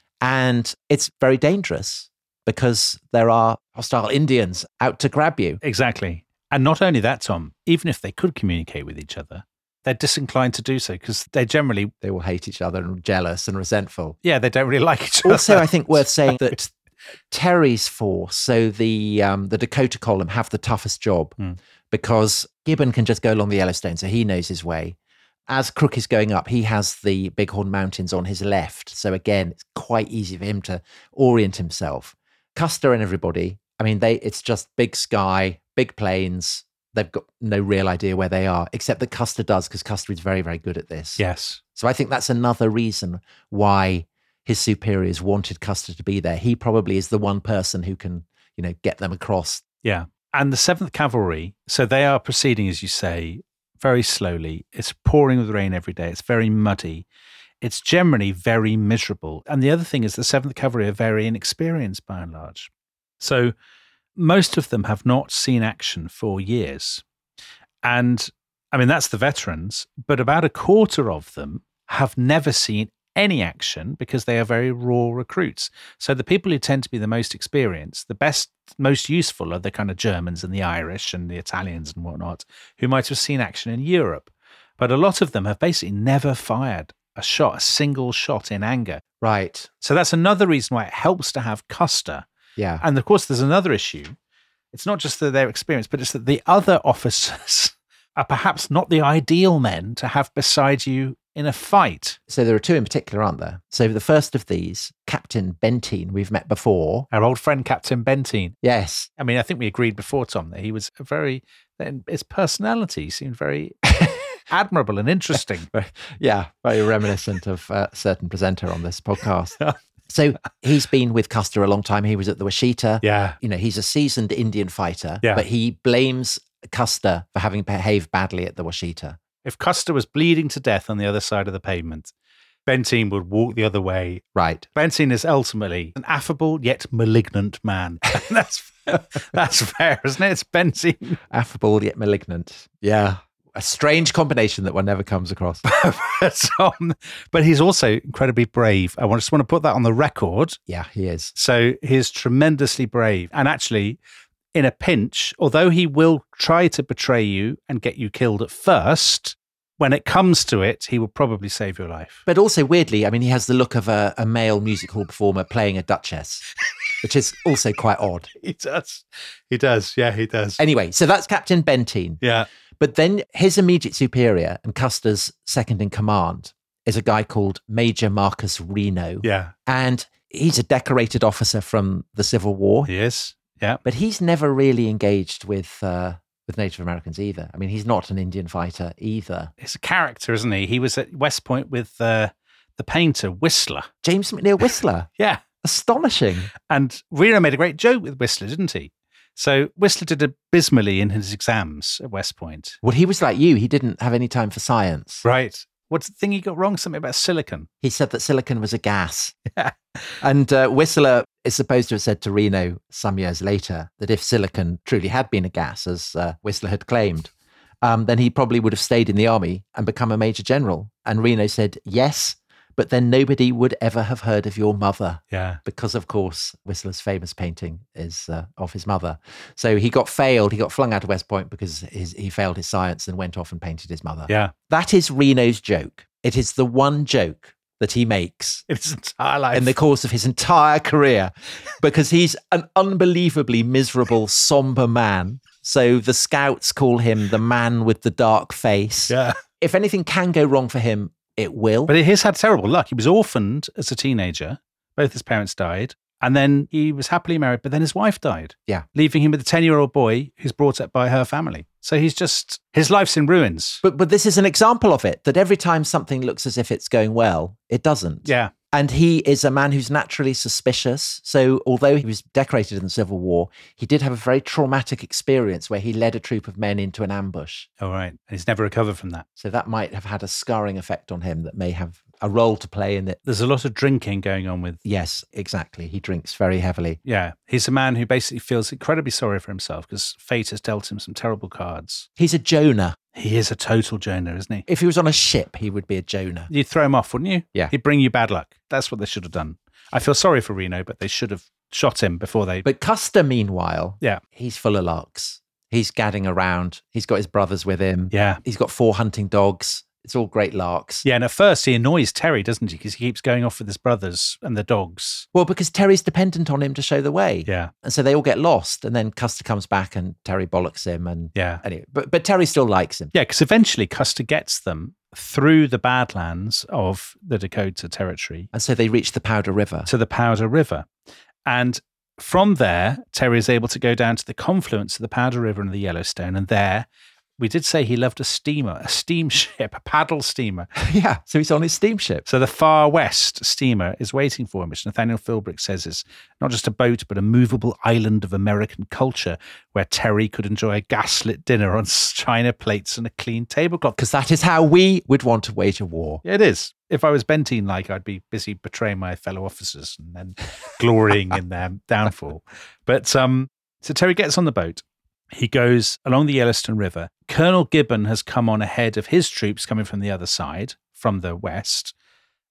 and it's very dangerous because there are hostile Indians out to grab you. Exactly. And not only that, Tom, even if they could communicate with each other, they're disinclined to do so because they generally... They will hate each other and jealous and resentful. Yeah, they don't really like each other. Also, I think worth saying that Terry's force, so the um, the Dakota column, have the toughest job mm. because Gibbon can just go along the Yellowstone, so he knows his way. As Crook is going up, he has the Bighorn Mountains on his left. So again, it's quite easy for him to orient himself. Custer and everybody, I mean, they it's just big sky, big plains. They've got no real idea where they are, except that Custer does, because Custer is very, very good at this. Yes. So I think that's another reason why his superiors wanted Custer to be there. He probably is the one person who can, you know, get them across. Yeah. And the seventh Cavalry, so they are proceeding, as you say, very slowly. It's pouring with rain every day. It's very muddy. It's generally very miserable. And the other thing is the seventh Cavalry are very inexperienced by and large. So most of them have not seen action for years. And I mean, that's the veterans, but about a quarter of them have never seen any action because they are very raw recruits. So the people who tend to be the most experienced, the best, most useful are the kind of Germans and the Irish and the Italians and whatnot, who might have seen action in Europe. But a lot of them have basically never fired a shot, a single shot in anger. Right. So that's another reason why it helps to have Custer. Yeah. And of course, there's another issue. It's not just that they're experienced, but it's that the other officers are perhaps not the ideal men to have beside you in a fight. So there are two in particular, aren't there? So the first of these, Captain Benteen, we've met before. Our old friend, Captain Benteen. Yes. I mean, I think we agreed before, Tom, that he was a very, his personality seemed very admirable and interesting. Yeah, very reminiscent of a certain presenter on this podcast. So he's been with Custer a long time. He was at the Washita. Yeah. You know, he's a seasoned Indian fighter, Yeah. but he blames Custer for having behaved badly at the Washita. If Custer was bleeding to death on the other side of the pavement, Benteen would walk the other way. Right. Benteen is ultimately an affable yet malignant man. that's that's fair, isn't it? It's Benteen. Affable yet malignant. Yeah. A strange combination that one never comes across. but, um, but he's also incredibly brave. I just want to put that on the record. Yeah, he is. So he's tremendously brave. And actually, in a pinch, although he will try to betray you and get you killed at first, when it comes to it, he will probably save your life. But also, weirdly, I mean, he has the look of a, a male music hall performer playing a duchess, which is also quite odd. He does. He does. Yeah, he does. Anyway, so that's Captain Benteen. Yeah. But then his immediate superior and Custer's second in command is a guy called Major Marcus Reno. Yeah. And he's a decorated officer from the Civil War. He is. Yeah. But he's never really engaged with uh, with Native Americans either. I mean, he's not an Indian fighter either. He's a character, isn't he? He was at West Point with uh, the painter Whistler. James McNeill Whistler. Yeah. Astonishing. And Reno made a great joke with Whistler, didn't he? So Whistler did abysmally in his exams at West Point. Well, he was like you. He didn't have any time for science. Right. What's the thing he got wrong? Something about silicon. He said that silicon was a gas. Yeah. And uh, Whistler is supposed to have said to Reno some years later that if silicon truly had been a gas, as uh, Whistler had claimed, um, then he probably would have stayed in the army and become a major general. And Reno said, yes, but then nobody would ever have heard of your mother. Yeah. Because, of course, Whistler's famous painting is uh, of his mother. So he got failed. He got flung out of West Point because his, he failed his science and went off and painted his mother. Yeah. That is Reno's joke. It is the one joke that he makes in his entire life, in the course of his entire career, because he's an unbelievably miserable, somber man. So the scouts call him the man with the dark face. Yeah. If anything can go wrong for him, it will. But he's had terrible luck. He was orphaned as a teenager. Both his parents died. And then he was happily married, but then his wife died. Yeah. Leaving him with a ten-year-old boy who's brought up by her family. So he's just, his life's in ruins. But but this is an example of it, that every time something looks as if it's going well, it doesn't. Yeah. And he is a man who's naturally suspicious. So although he was decorated in the Civil War, he did have a very traumatic experience where he led a troop of men into an ambush. All right. And he's never recovered from that. So that might have had a scarring effect on him that may have a role to play in it. There's a lot of drinking going on with... Yes, exactly. He drinks very heavily. Yeah. He's a man who basically feels incredibly sorry for himself because fate has dealt him some terrible cards. He's a Jonah. He is a total Jonah, isn't he? If he was on a ship, he would be a Jonah. You'd throw him off, wouldn't you? Yeah. He'd bring you bad luck. That's what they should have done. I feel sorry for Reno, but they should have shot him before they... But Custer, meanwhile, yeah, he's full of larks. He's gadding around. He's got his brothers with him. Yeah. He's got four hunting dogs. It's all great larks. Yeah, and at first he annoys Terry, doesn't he? Because he keeps going off with his brothers and the dogs. Well, because Terry's dependent on him to show the way. Yeah. And so they all get lost. And then Custer comes back and Terry bollocks him. And yeah. Anyway, but, but Terry still likes him. Yeah, because eventually Custer gets them through the Badlands of the Dakota Territory. And so they reach the Powder River. To the Powder River. And from there, Terry is able to go down to the confluence of the Powder River and the Yellowstone. And there, we did say he loved a steamer, a steamship, a paddle steamer. Yeah, so he's on his steamship. So the Far West steamer is waiting for him, which Nathaniel Philbrick says is not just a boat, but a movable island of American culture where Terry could enjoy a gaslit dinner on china plates and a clean tablecloth. Because that is how we would want to wage a war. Yeah, it is. If I was Benteen-like, I'd be busy betraying my fellow officers and then glorying in their downfall. But um, so Terry gets on the boat. He goes along the Yellowstone River. Colonel Gibbon has come on ahead of his troops coming from the other side, from the west.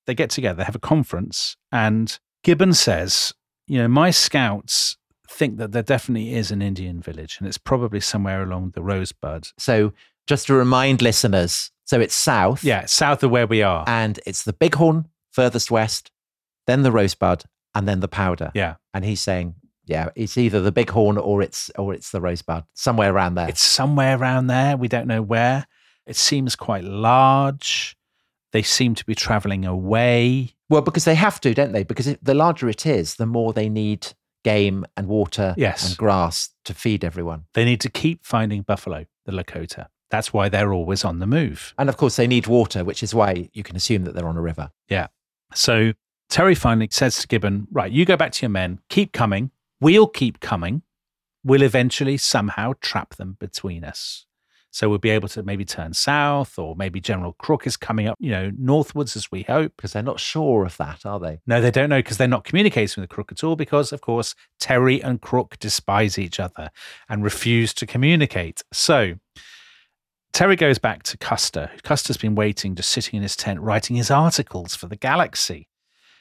they get together, they have a conference, and Gibbon says, you know, my scouts think that there definitely is an Indian village, and it's probably somewhere along the Rosebud. So just to remind listeners, so it's south. Yeah, south of where we are. And it's the Bighorn furthest west, then the Rosebud, and then the Powder. Yeah. And he's saying, yeah, it's either the Bighorn or it's or it's the Rosebud, somewhere around there. It's somewhere around there. We don't know where. It seems quite large. They seem to be traveling away. Well, because they have to, don't they? Because it, the larger it is, the more they need game and water Yes. and grass to feed everyone. They need to keep finding buffalo, the Lakota. That's why they're always on the move. And of course, they need water, which is why you can assume that they're on a river. Yeah. So Terry finally says to Gibbon, right, you go back to your men, keep coming. We'll keep coming. We'll eventually somehow trap them between us. So we'll be able to maybe turn south, or maybe General Crook is coming up, you know, northwards as we hope. Because they're not sure of that, are they? No, they don't know, because they're not communicating with Crook at all, because, of course, Terry and Crook despise each other and refuse to communicate. So Terry goes back to Custer. Custer's been waiting, just sitting in his tent, writing his articles for the Galaxy.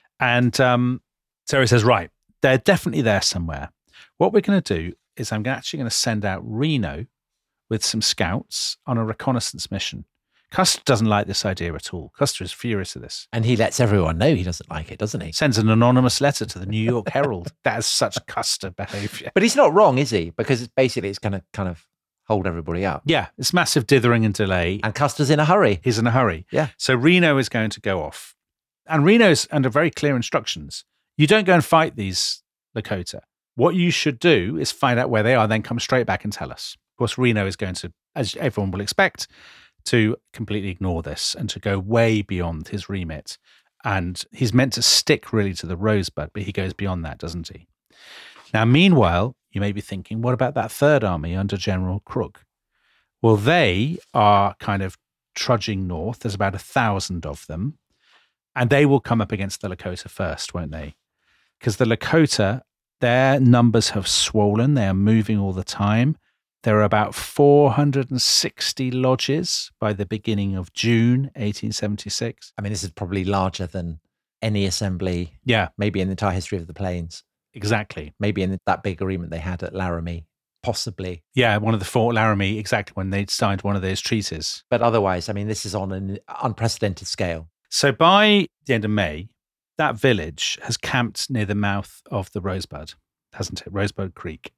And um, Terry says, right, they're definitely there somewhere. What we're going to do is I'm actually going to send out Reno with some scouts on a reconnaissance mission. Custer doesn't like this idea at all. Custer is furious at this. And he lets everyone know he doesn't like it, doesn't he? Sends an anonymous letter to the New York Herald. That is such Custer behavior. But he's not wrong, is he? Because it's basically it's going to kind of hold everybody up. Yeah, it's massive dithering and delay. And Custer's in a hurry. He's in a hurry. Yeah. So Reno is going to go off. And Reno's under very clear instructions. You don't go and fight these Lakota. What you should do is find out where they are, then come straight back and tell us. Of course, Reno is going to, as everyone will expect, to completely ignore this and to go way beyond his remit. And he's meant to stick really to the Rosebud, but he goes beyond that, doesn't he? Now, meanwhile, you may be thinking, what about that third army under General Crook? Well, they are kind of trudging north. There's about a thousand of them. And they will come up against the Lakota first, won't they? Because the Lakota, their numbers have swollen. They are moving all the time. There are about four hundred sixty lodges by the beginning of June eighteen seventy-six. I mean, this is probably larger than any assembly, Yeah, maybe in the entire history of the plains. exactly. Maybe in that big agreement they had at Laramie, possibly. Yeah, one of the Fort Laramie, exactly, when they signed one of those treaties. But otherwise, I mean, this is on an unprecedented scale. So by the end of May, that village has camped near the mouth of the Rosebud, hasn't it? Rosebud Creek.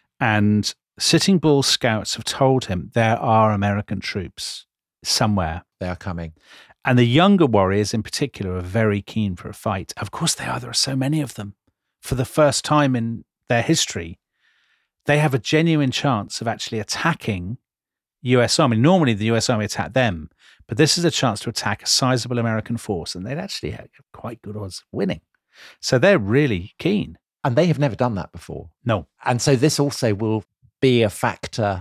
And Sitting Bull's scouts have told him there are American troops somewhere. They are coming. And the younger warriors in particular are very keen for a fight. Of course they are. There are so many of them. For the first time in their history, they have a genuine chance of actually attacking U S Army. Normally the U S Army attack them, but this is a chance to attack a sizable American force, and they'd actually have quite good odds of winning. So they're really keen. And they have never done that before. No. And so this also will be a factor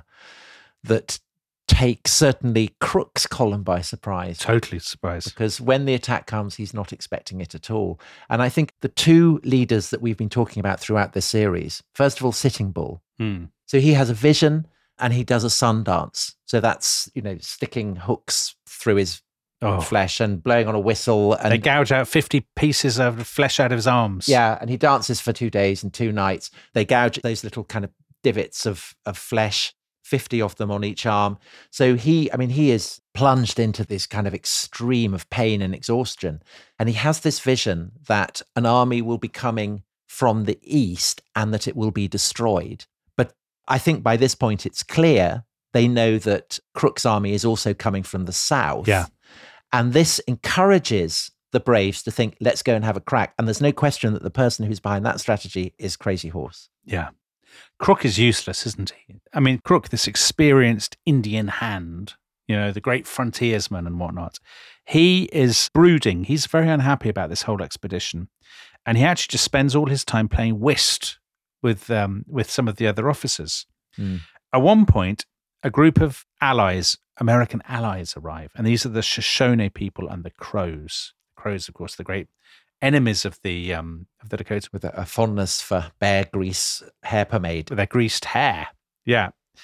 that takes certainly Crook's column by surprise. Totally surprised. Because when the attack comes, he's not expecting it at all. And I think the two leaders that we've been talking about throughout this series, first of all, Sitting Bull. Hmm. So he has a vision and he does a sun dance. So that's, you know, sticking hooks through his Oh. flesh and blowing on a whistle. And They gouge out fifty pieces of flesh out of his arms. yeah, and he dances for two days and two nights. They gouge those little kind of divots of, of flesh, fifty of them on each arm. So he, I mean, he is plunged into this kind of extreme of pain and exhaustion. And he has this vision that an army will be coming from the east and that it will be destroyed. But I think by this point, it's clear they know that Crook's army is also coming from the south. Yeah. And this encourages the Braves to think, let's go and have a crack. And there's no question that the person who's behind that strategy is Crazy Horse. Yeah. Crook is useless, isn't he? I mean, Crook, this experienced Indian hand, you know, the great frontiersman and whatnot, he is brooding. He's very unhappy about this whole expedition. And he actually just spends all his time playing whist with um, with some of the other officers. Mm. At one point, a group of allies, American allies, arrive. And these are the Shoshone people and the Crows. Crows, of course, the great enemies of the um, of the Dakota. With a, a fondness for bear grease hair pomade. With their greased hair. Yeah.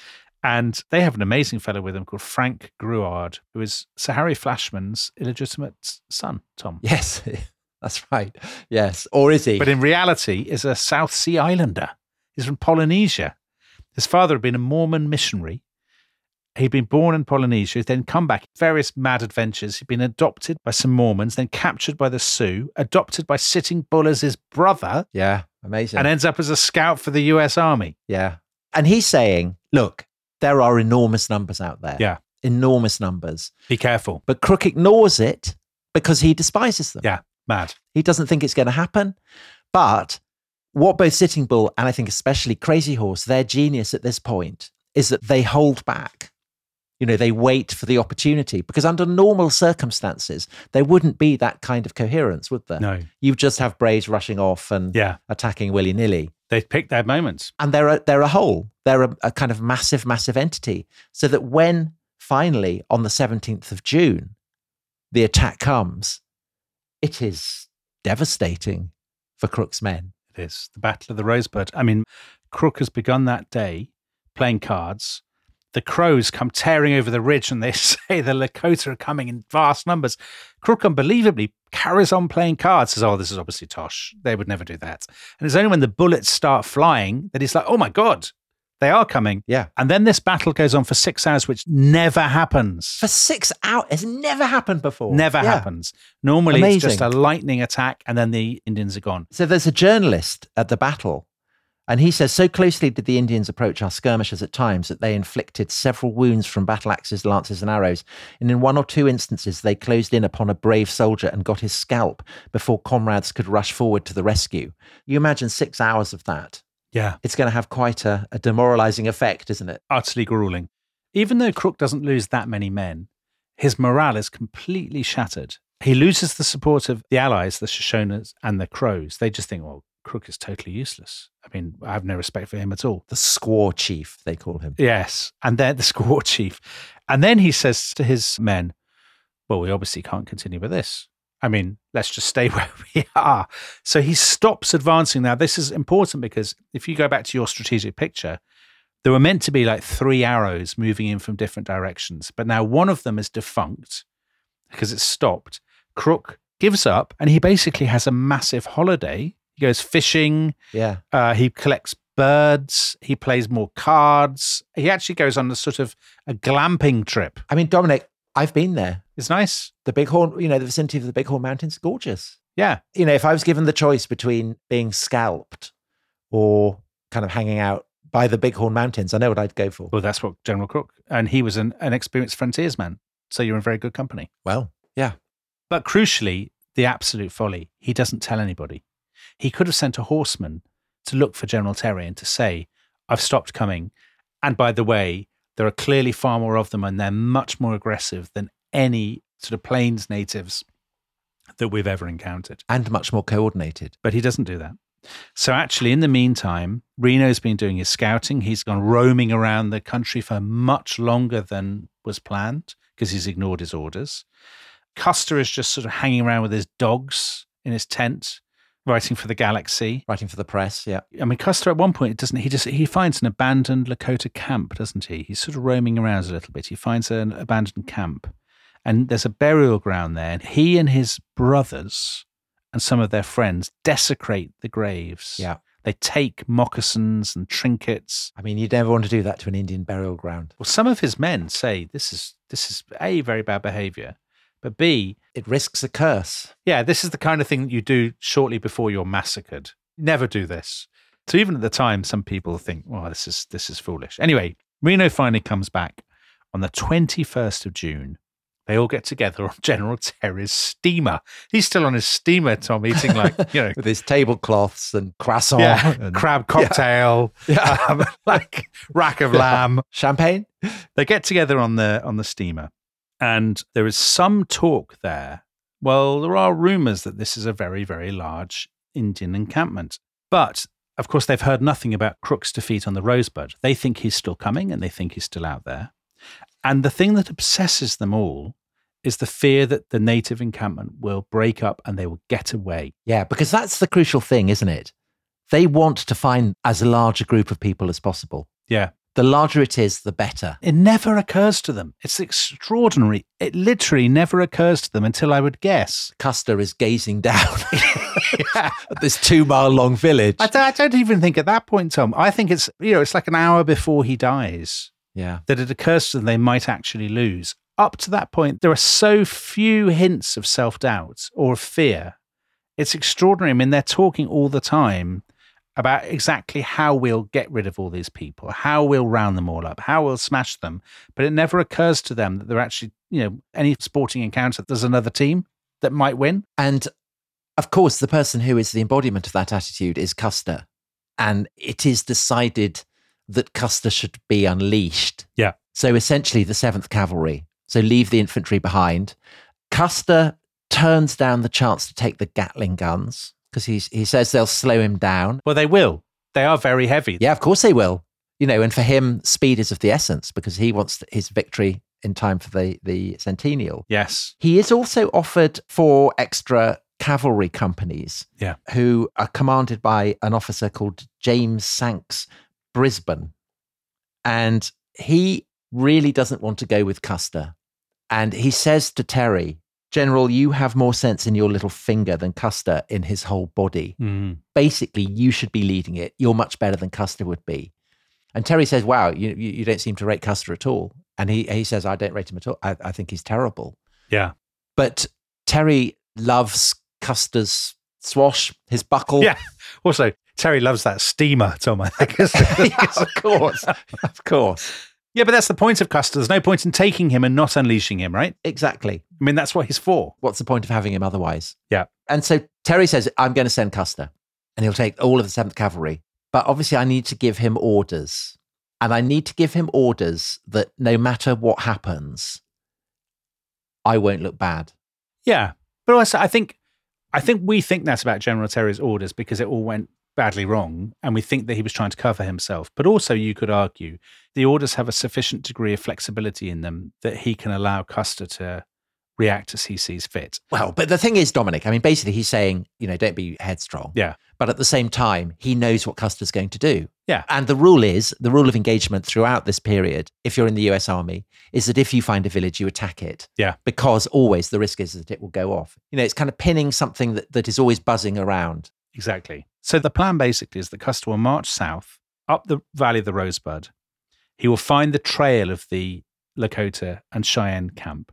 And they have an amazing fellow with them called Frank Gruard, who is Sir Harry Flashman's illegitimate son, Tom. Yes, that's right. Yes. Or is he? But in reality, is a South Sea Islander. He's from Polynesia. His father had been a Mormon missionary. He'd been born in Polynesia, then come back, various mad adventures. He'd been adopted by some Mormons, then captured by the Sioux, adopted by Sitting Bull as his brother. Yeah, amazing. And ends up as a scout for the U S Army. Yeah. And he's saying, look, there are enormous numbers out there. Yeah. Enormous numbers. Be careful. But Crook ignores it because he despises them. Yeah, mad. He doesn't think it's going to happen. But what both Sitting Bull and I think especially Crazy Horse, their genius at this point, is that they hold back. You know, they wait for the opportunity because under normal circumstances, there wouldn't be that kind of coherence, would there? No. You just have Braves rushing off and yeah. attacking willy-nilly. They pick their moments. And they're a, they're a whole. They're a, a kind of massive, massive entity. So that when finally on the seventeenth of June, the attack comes, it is devastating for Crook's men. It is. The Battle of the Rosebud. I mean, Crook has begun that day playing cards. The Crows come tearing over the ridge and they say the Lakota are coming in vast numbers. Crook unbelievably carries on playing cards, says, oh, this is obviously tosh. They would never do that. And it's only when the bullets start flying that he's like, oh my God, they are coming. Yeah. And then this battle goes on for six hours, which never happens. For six hours? It's never happened before. Never yeah. happens. Normally Amazing. It's just a lightning attack and then the Indians are gone. So there's a journalist at the battle. And he says, so closely did the Indians approach our skirmishers at times that they inflicted several wounds from battle axes, lances, and arrows. And in one or two instances, they closed in upon a brave soldier and got his scalp before comrades could rush forward to the rescue. You imagine six hours of that. Yeah. It's going to have quite a, a demoralizing effect, isn't it? Utterly grueling. Even though Crook doesn't lose that many men, his morale is completely shattered. He loses the support of the allies, the Shoshones and the Crows. They just think, well, Crook is totally useless. I mean, I have no respect for him at all. The squaw chief, they call him. Yes. And they're the squaw chief. And then he says to his men, well, we obviously can't continue with this. I mean, let's just stay where we are. So he stops advancing. Now, this is important because if you go back to your strategic picture, there were meant to be like three arrows moving in from different directions. But now one of them is defunct because it's stopped. Crook gives up and he basically has a massive holiday. He goes fishing. Yeah. Uh, he collects birds. He plays more cards. He actually goes on a sort of a glamping trip. I mean, Dominic, I've been there. It's nice. The Bighorn, you know, the vicinity of the Bighorn Mountains, gorgeous. Yeah. You know, if I was given the choice between being scalped or kind of hanging out by the Bighorn Mountains, I know what I'd go for. Well, that's what General Crook, and he was an, an experienced frontiersman. So you're in very good company. Well, yeah. But crucially, the absolute folly, he doesn't tell anybody. He could have sent a horseman to look for General Terry and to say, I've stopped coming. And by the way, there are clearly far more of them and they're much more aggressive than any sort of plains natives that we've ever encountered. And much more coordinated. But he doesn't do that. So actually, in the meantime, Reno's been doing his scouting. He's gone roaming around the country for much longer than was planned because he's ignored his orders. Custer is just sort of hanging around with his dogs in his tent, writing for the Galaxy. Writing for the press, yeah. I mean, Custer at one point, doesn't he just, he finds an abandoned Lakota camp, doesn't he? He's sort of roaming around a little bit. He finds an abandoned camp and there's a burial ground there. And he and his brothers and some of their friends desecrate the graves. Yeah. They take moccasins and trinkets. I mean, you'd never want to do that to an Indian burial ground. Well, some of his men say this is, this is A, very bad behavior, but B, it risks a curse. Yeah, this is the kind of thing that you do shortly before you're massacred. Never do this. So even at the time, some people think, well, this is this is foolish. Anyway, Reno finally comes back on the twenty-first of June. They all get together on General Terry's steamer. He's still on his steamer, Tom, eating like, you know. With his tablecloths and croissant. Yeah, and crab cocktail, yeah. Um, like rack of lamb. Champagne? They get together on the on the steamer. And there is some talk there. Well, there are rumors that this is a very, very large Indian encampment. But, of course, they've heard nothing about Crook's defeat on the Rosebud. They think he's still coming and they think he's still out there. And the thing that obsesses them all is the fear that the native encampment will break up and they will get away. Yeah, because that's the crucial thing, isn't it? They want to find as large a group of people as possible. Yeah. The larger it is, the better. It never occurs to them. It's extraordinary. It literally never occurs to them until I would guess. Custer is gazing down at this two-mile-long village. I, I don't even think at that point, Tom. I think it's, you know, it's like an hour before he dies Yeah. that it occurs to them they might actually lose. Up to that point, there are so few hints of self-doubt or of fear. It's extraordinary. I mean, they're talking all the time about exactly how we'll get rid of all these people, how we'll round them all up, how we'll smash them. But it never occurs to them that they're actually, you know, any sporting encounter, there's another team that might win. And of course, the person who is the embodiment of that attitude is Custer. And it is decided that Custer should be unleashed. Yeah. So essentially the seventh Cavalry. So leave the infantry behind. Custer turns down the chance to take the Gatling guns because he he says they'll slow him down. Well, they will. They are very heavy. Yeah, of course they will. You know, and for him, speed is of the essence because he wants his victory in time for the, the centennial. Yes. He is also offered four extra cavalry companies Yeah. who are commanded by an officer called James Sanks Brisbane. And he really doesn't want to go with Custer. And he says to Terry, General, you have more sense in your little finger than Custer in his whole body. Mm. Basically, you should be leading it. You're much better than Custer would be. And Terry says, wow, you you, you don't seem to rate Custer at all. And he, he says, I don't rate him at all. I, I think he's terrible. Yeah. But Terry loves Custer's swash, his buckle. Yeah. Also, Terry loves that steamer, Tom, I think. Yeah, of course. Of course. Yeah, but that's the point of Custer. There's no point in taking him and not unleashing him, right? Exactly. I mean, that's what he's for. What's the point of having him otherwise? Yeah. And so Terry says, I'm going to send Custer and he'll take all of the seventh Cavalry. But obviously I need to give him orders. And I need to give him orders that no matter what happens, I won't look bad. Yeah. But also, I think, I think we think that's about General Terry's orders because it all went badly wrong and we think that he was trying to cover himself. But also you could argue the orders have a sufficient degree of flexibility in them that he can allow Custer to react as he sees fit. Well, but the thing is, Dominic, I mean, basically he's saying, you know, don't be headstrong. Yeah. But at the same time, he knows what Custer's going to do. Yeah. And the rule is, the rule of engagement throughout this period, if you're in the U S Army, is that if you find a village, you attack it. Yeah. Because always the risk is that it will go off. You know, it's kind of pinning something that, that is always buzzing around. Exactly. So the plan basically is that Custer will march south up the Valley of the Rosebud. He will find the trail of the Lakota and Cheyenne camp.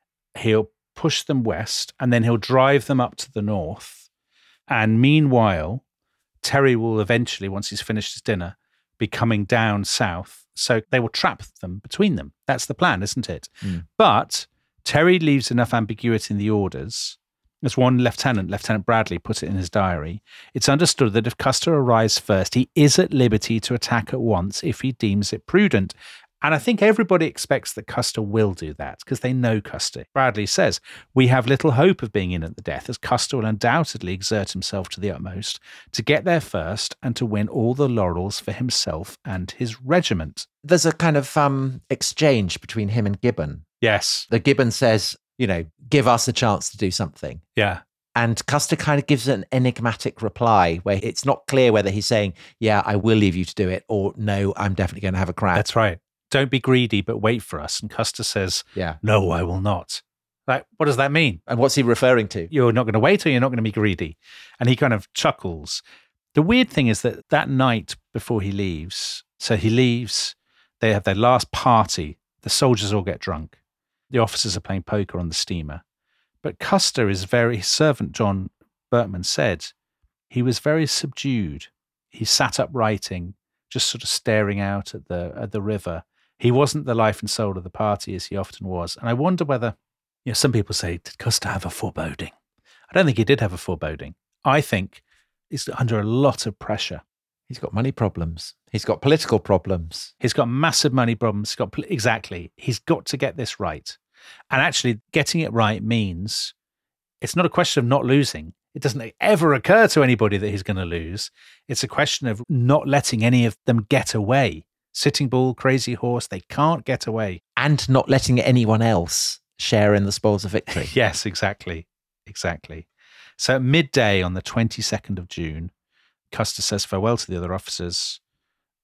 He'll push them west and then he'll drive them up to the north. And meanwhile, Terry will eventually, once he's finished his dinner, be coming down south. So they will trap them between them. That's the plan, isn't it? Mm. But Terry leaves enough ambiguity in the orders. As one lieutenant, Lieutenant Bradley, put it in his diary, it's understood that if Custer arrives first, he is at liberty to attack at once if he deems it prudent. And I think everybody expects that Custer will do that because they know Custer. Bradley says, we have little hope of being in at the death as Custer will undoubtedly exert himself to the utmost to get there first and to win all the laurels for himself and his regiment. There's a kind of um, exchange between him and Gibbon. Yes. The Gibbon says, you know, give us a chance to do something. Yeah. And Custer kind of gives an enigmatic reply where it's not clear whether he's saying, yeah, I will leave you to do it, or no, I'm definitely going to have a crack. That's right. Don't be greedy, but wait for us. And Custer says, yeah, no, I will not. Like, what does that mean? And what's he referring to? You're not going to wait or you're not going to be greedy. And he kind of chuckles. The weird thing is that that night before he leaves, so he leaves, they have their last party. The soldiers all get drunk. The officers are playing poker on the steamer. But Custer is very, his servant John Berkman said, he was very subdued. He sat up writing, just sort of staring out at the at the river. He wasn't the life and soul of the party as he often was. And I wonder whether, you know, some people say, did Custer have a foreboding? I don't think he did have a foreboding. I think he's under a lot of pressure. He's got money problems. He's got political problems. He's got massive money problems. He's got, exactly. He's got to get this right. And actually getting it right means it's not a question of not losing. It doesn't ever occur to anybody that he's going to lose. It's a question of not letting any of them get away. Sitting Bull, Crazy Horse, they can't get away. And not letting anyone else share in the spoils of victory. Yes, exactly. Exactly. So at midday on the twenty-second of June, Custer says farewell to the other officers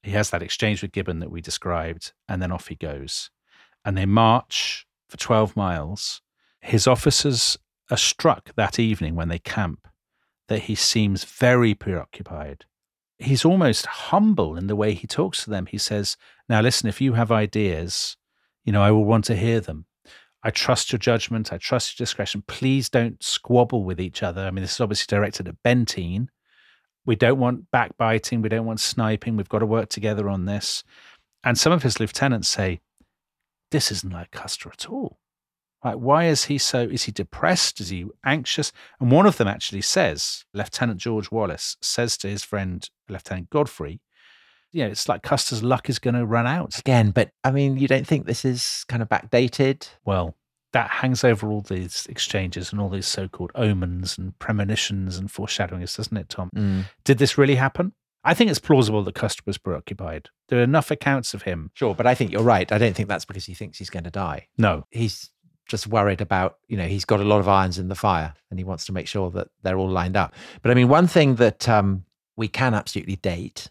He has that exchange with Gibbon that we described, and then off he goes. And they march for twelve miles. His officers are struck that evening when they camp that he seems very preoccupied. He's almost humble in the way he talks to them. He says, now listen, if you have ideas, you know, I will want to hear them. I trust your judgment. I trust your discretion. Please don't squabble with each other. I mean, this is obviously directed at Benteen. We don't want backbiting. We don't want sniping. We've got to work together on this. And some of his lieutenants say, this isn't like Custer at all. Like, why is he so, is he depressed? Is he anxious? And one of them actually says, Lieutenant George Wallace says to his friend, Lieutenant Godfrey, you know, it's like Custer's luck is going to run out. Again, but I mean, you don't think this is kind of backdated? Well, that hangs over all these exchanges and all these so-called omens and premonitions and foreshadowings, doesn't it, Tom? Mm. Did this really happen? I think it's plausible that Custer was preoccupied. There are enough accounts of him. Sure, but I think you're right. I don't think that's because he thinks he's going to die. No. He's just worried about, you know, he's got a lot of irons in the fire and he wants to make sure that they're all lined up. But I mean, one thing that um, we can absolutely date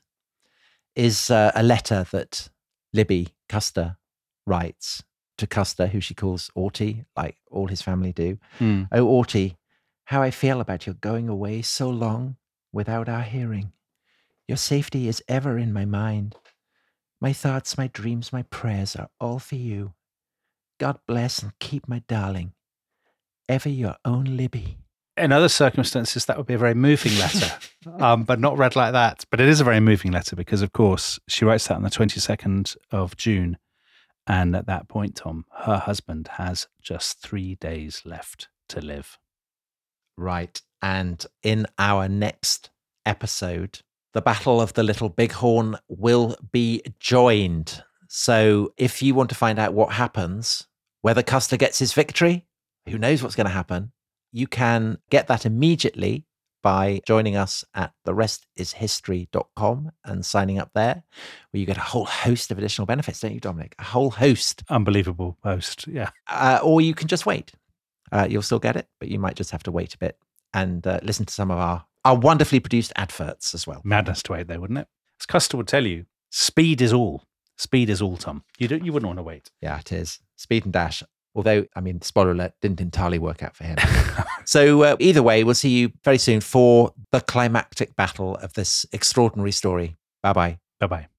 is uh, a letter that Libby Custer writes to Custer, who she calls Aughty, like all his family do. Hmm. Oh, Aughty, how I feel about your going away so long without our hearing. Your safety is ever in my mind. My thoughts, my dreams, my prayers are all for you. God bless and keep my darling. Ever your own Libby. In other circumstances, that would be a very moving letter, um, but not read like that. But it is a very moving letter because, of course, she writes that on the twenty-second of June. And at that point, Tom, her husband has just three days left to live. Right. And in our next episode, the Battle of the Little Bighorn will be joined. So if you want to find out what happens, whether Custer gets his victory, who knows what's going to happen, you can get that immediately by joining us at the rest is history dot com and signing up there, where you get a whole host of additional benefits, don't you, Dominic? A whole host. Unbelievable host, yeah. Uh, or you can just wait. Uh, you'll still get it, but you might just have to wait a bit and uh, listen to some of our, our wonderfully produced adverts as well. Madness to wait there, wouldn't it? As Custer would tell you, speed is all. Speed is all, Tom. You don't. You wouldn't want to wait. Yeah, it is. Speed and dash. Although, I mean, spoiler alert, didn't entirely work out for him. So uh, either way, we'll see you very soon for the climactic battle of this extraordinary story. Bye-bye. Bye-bye.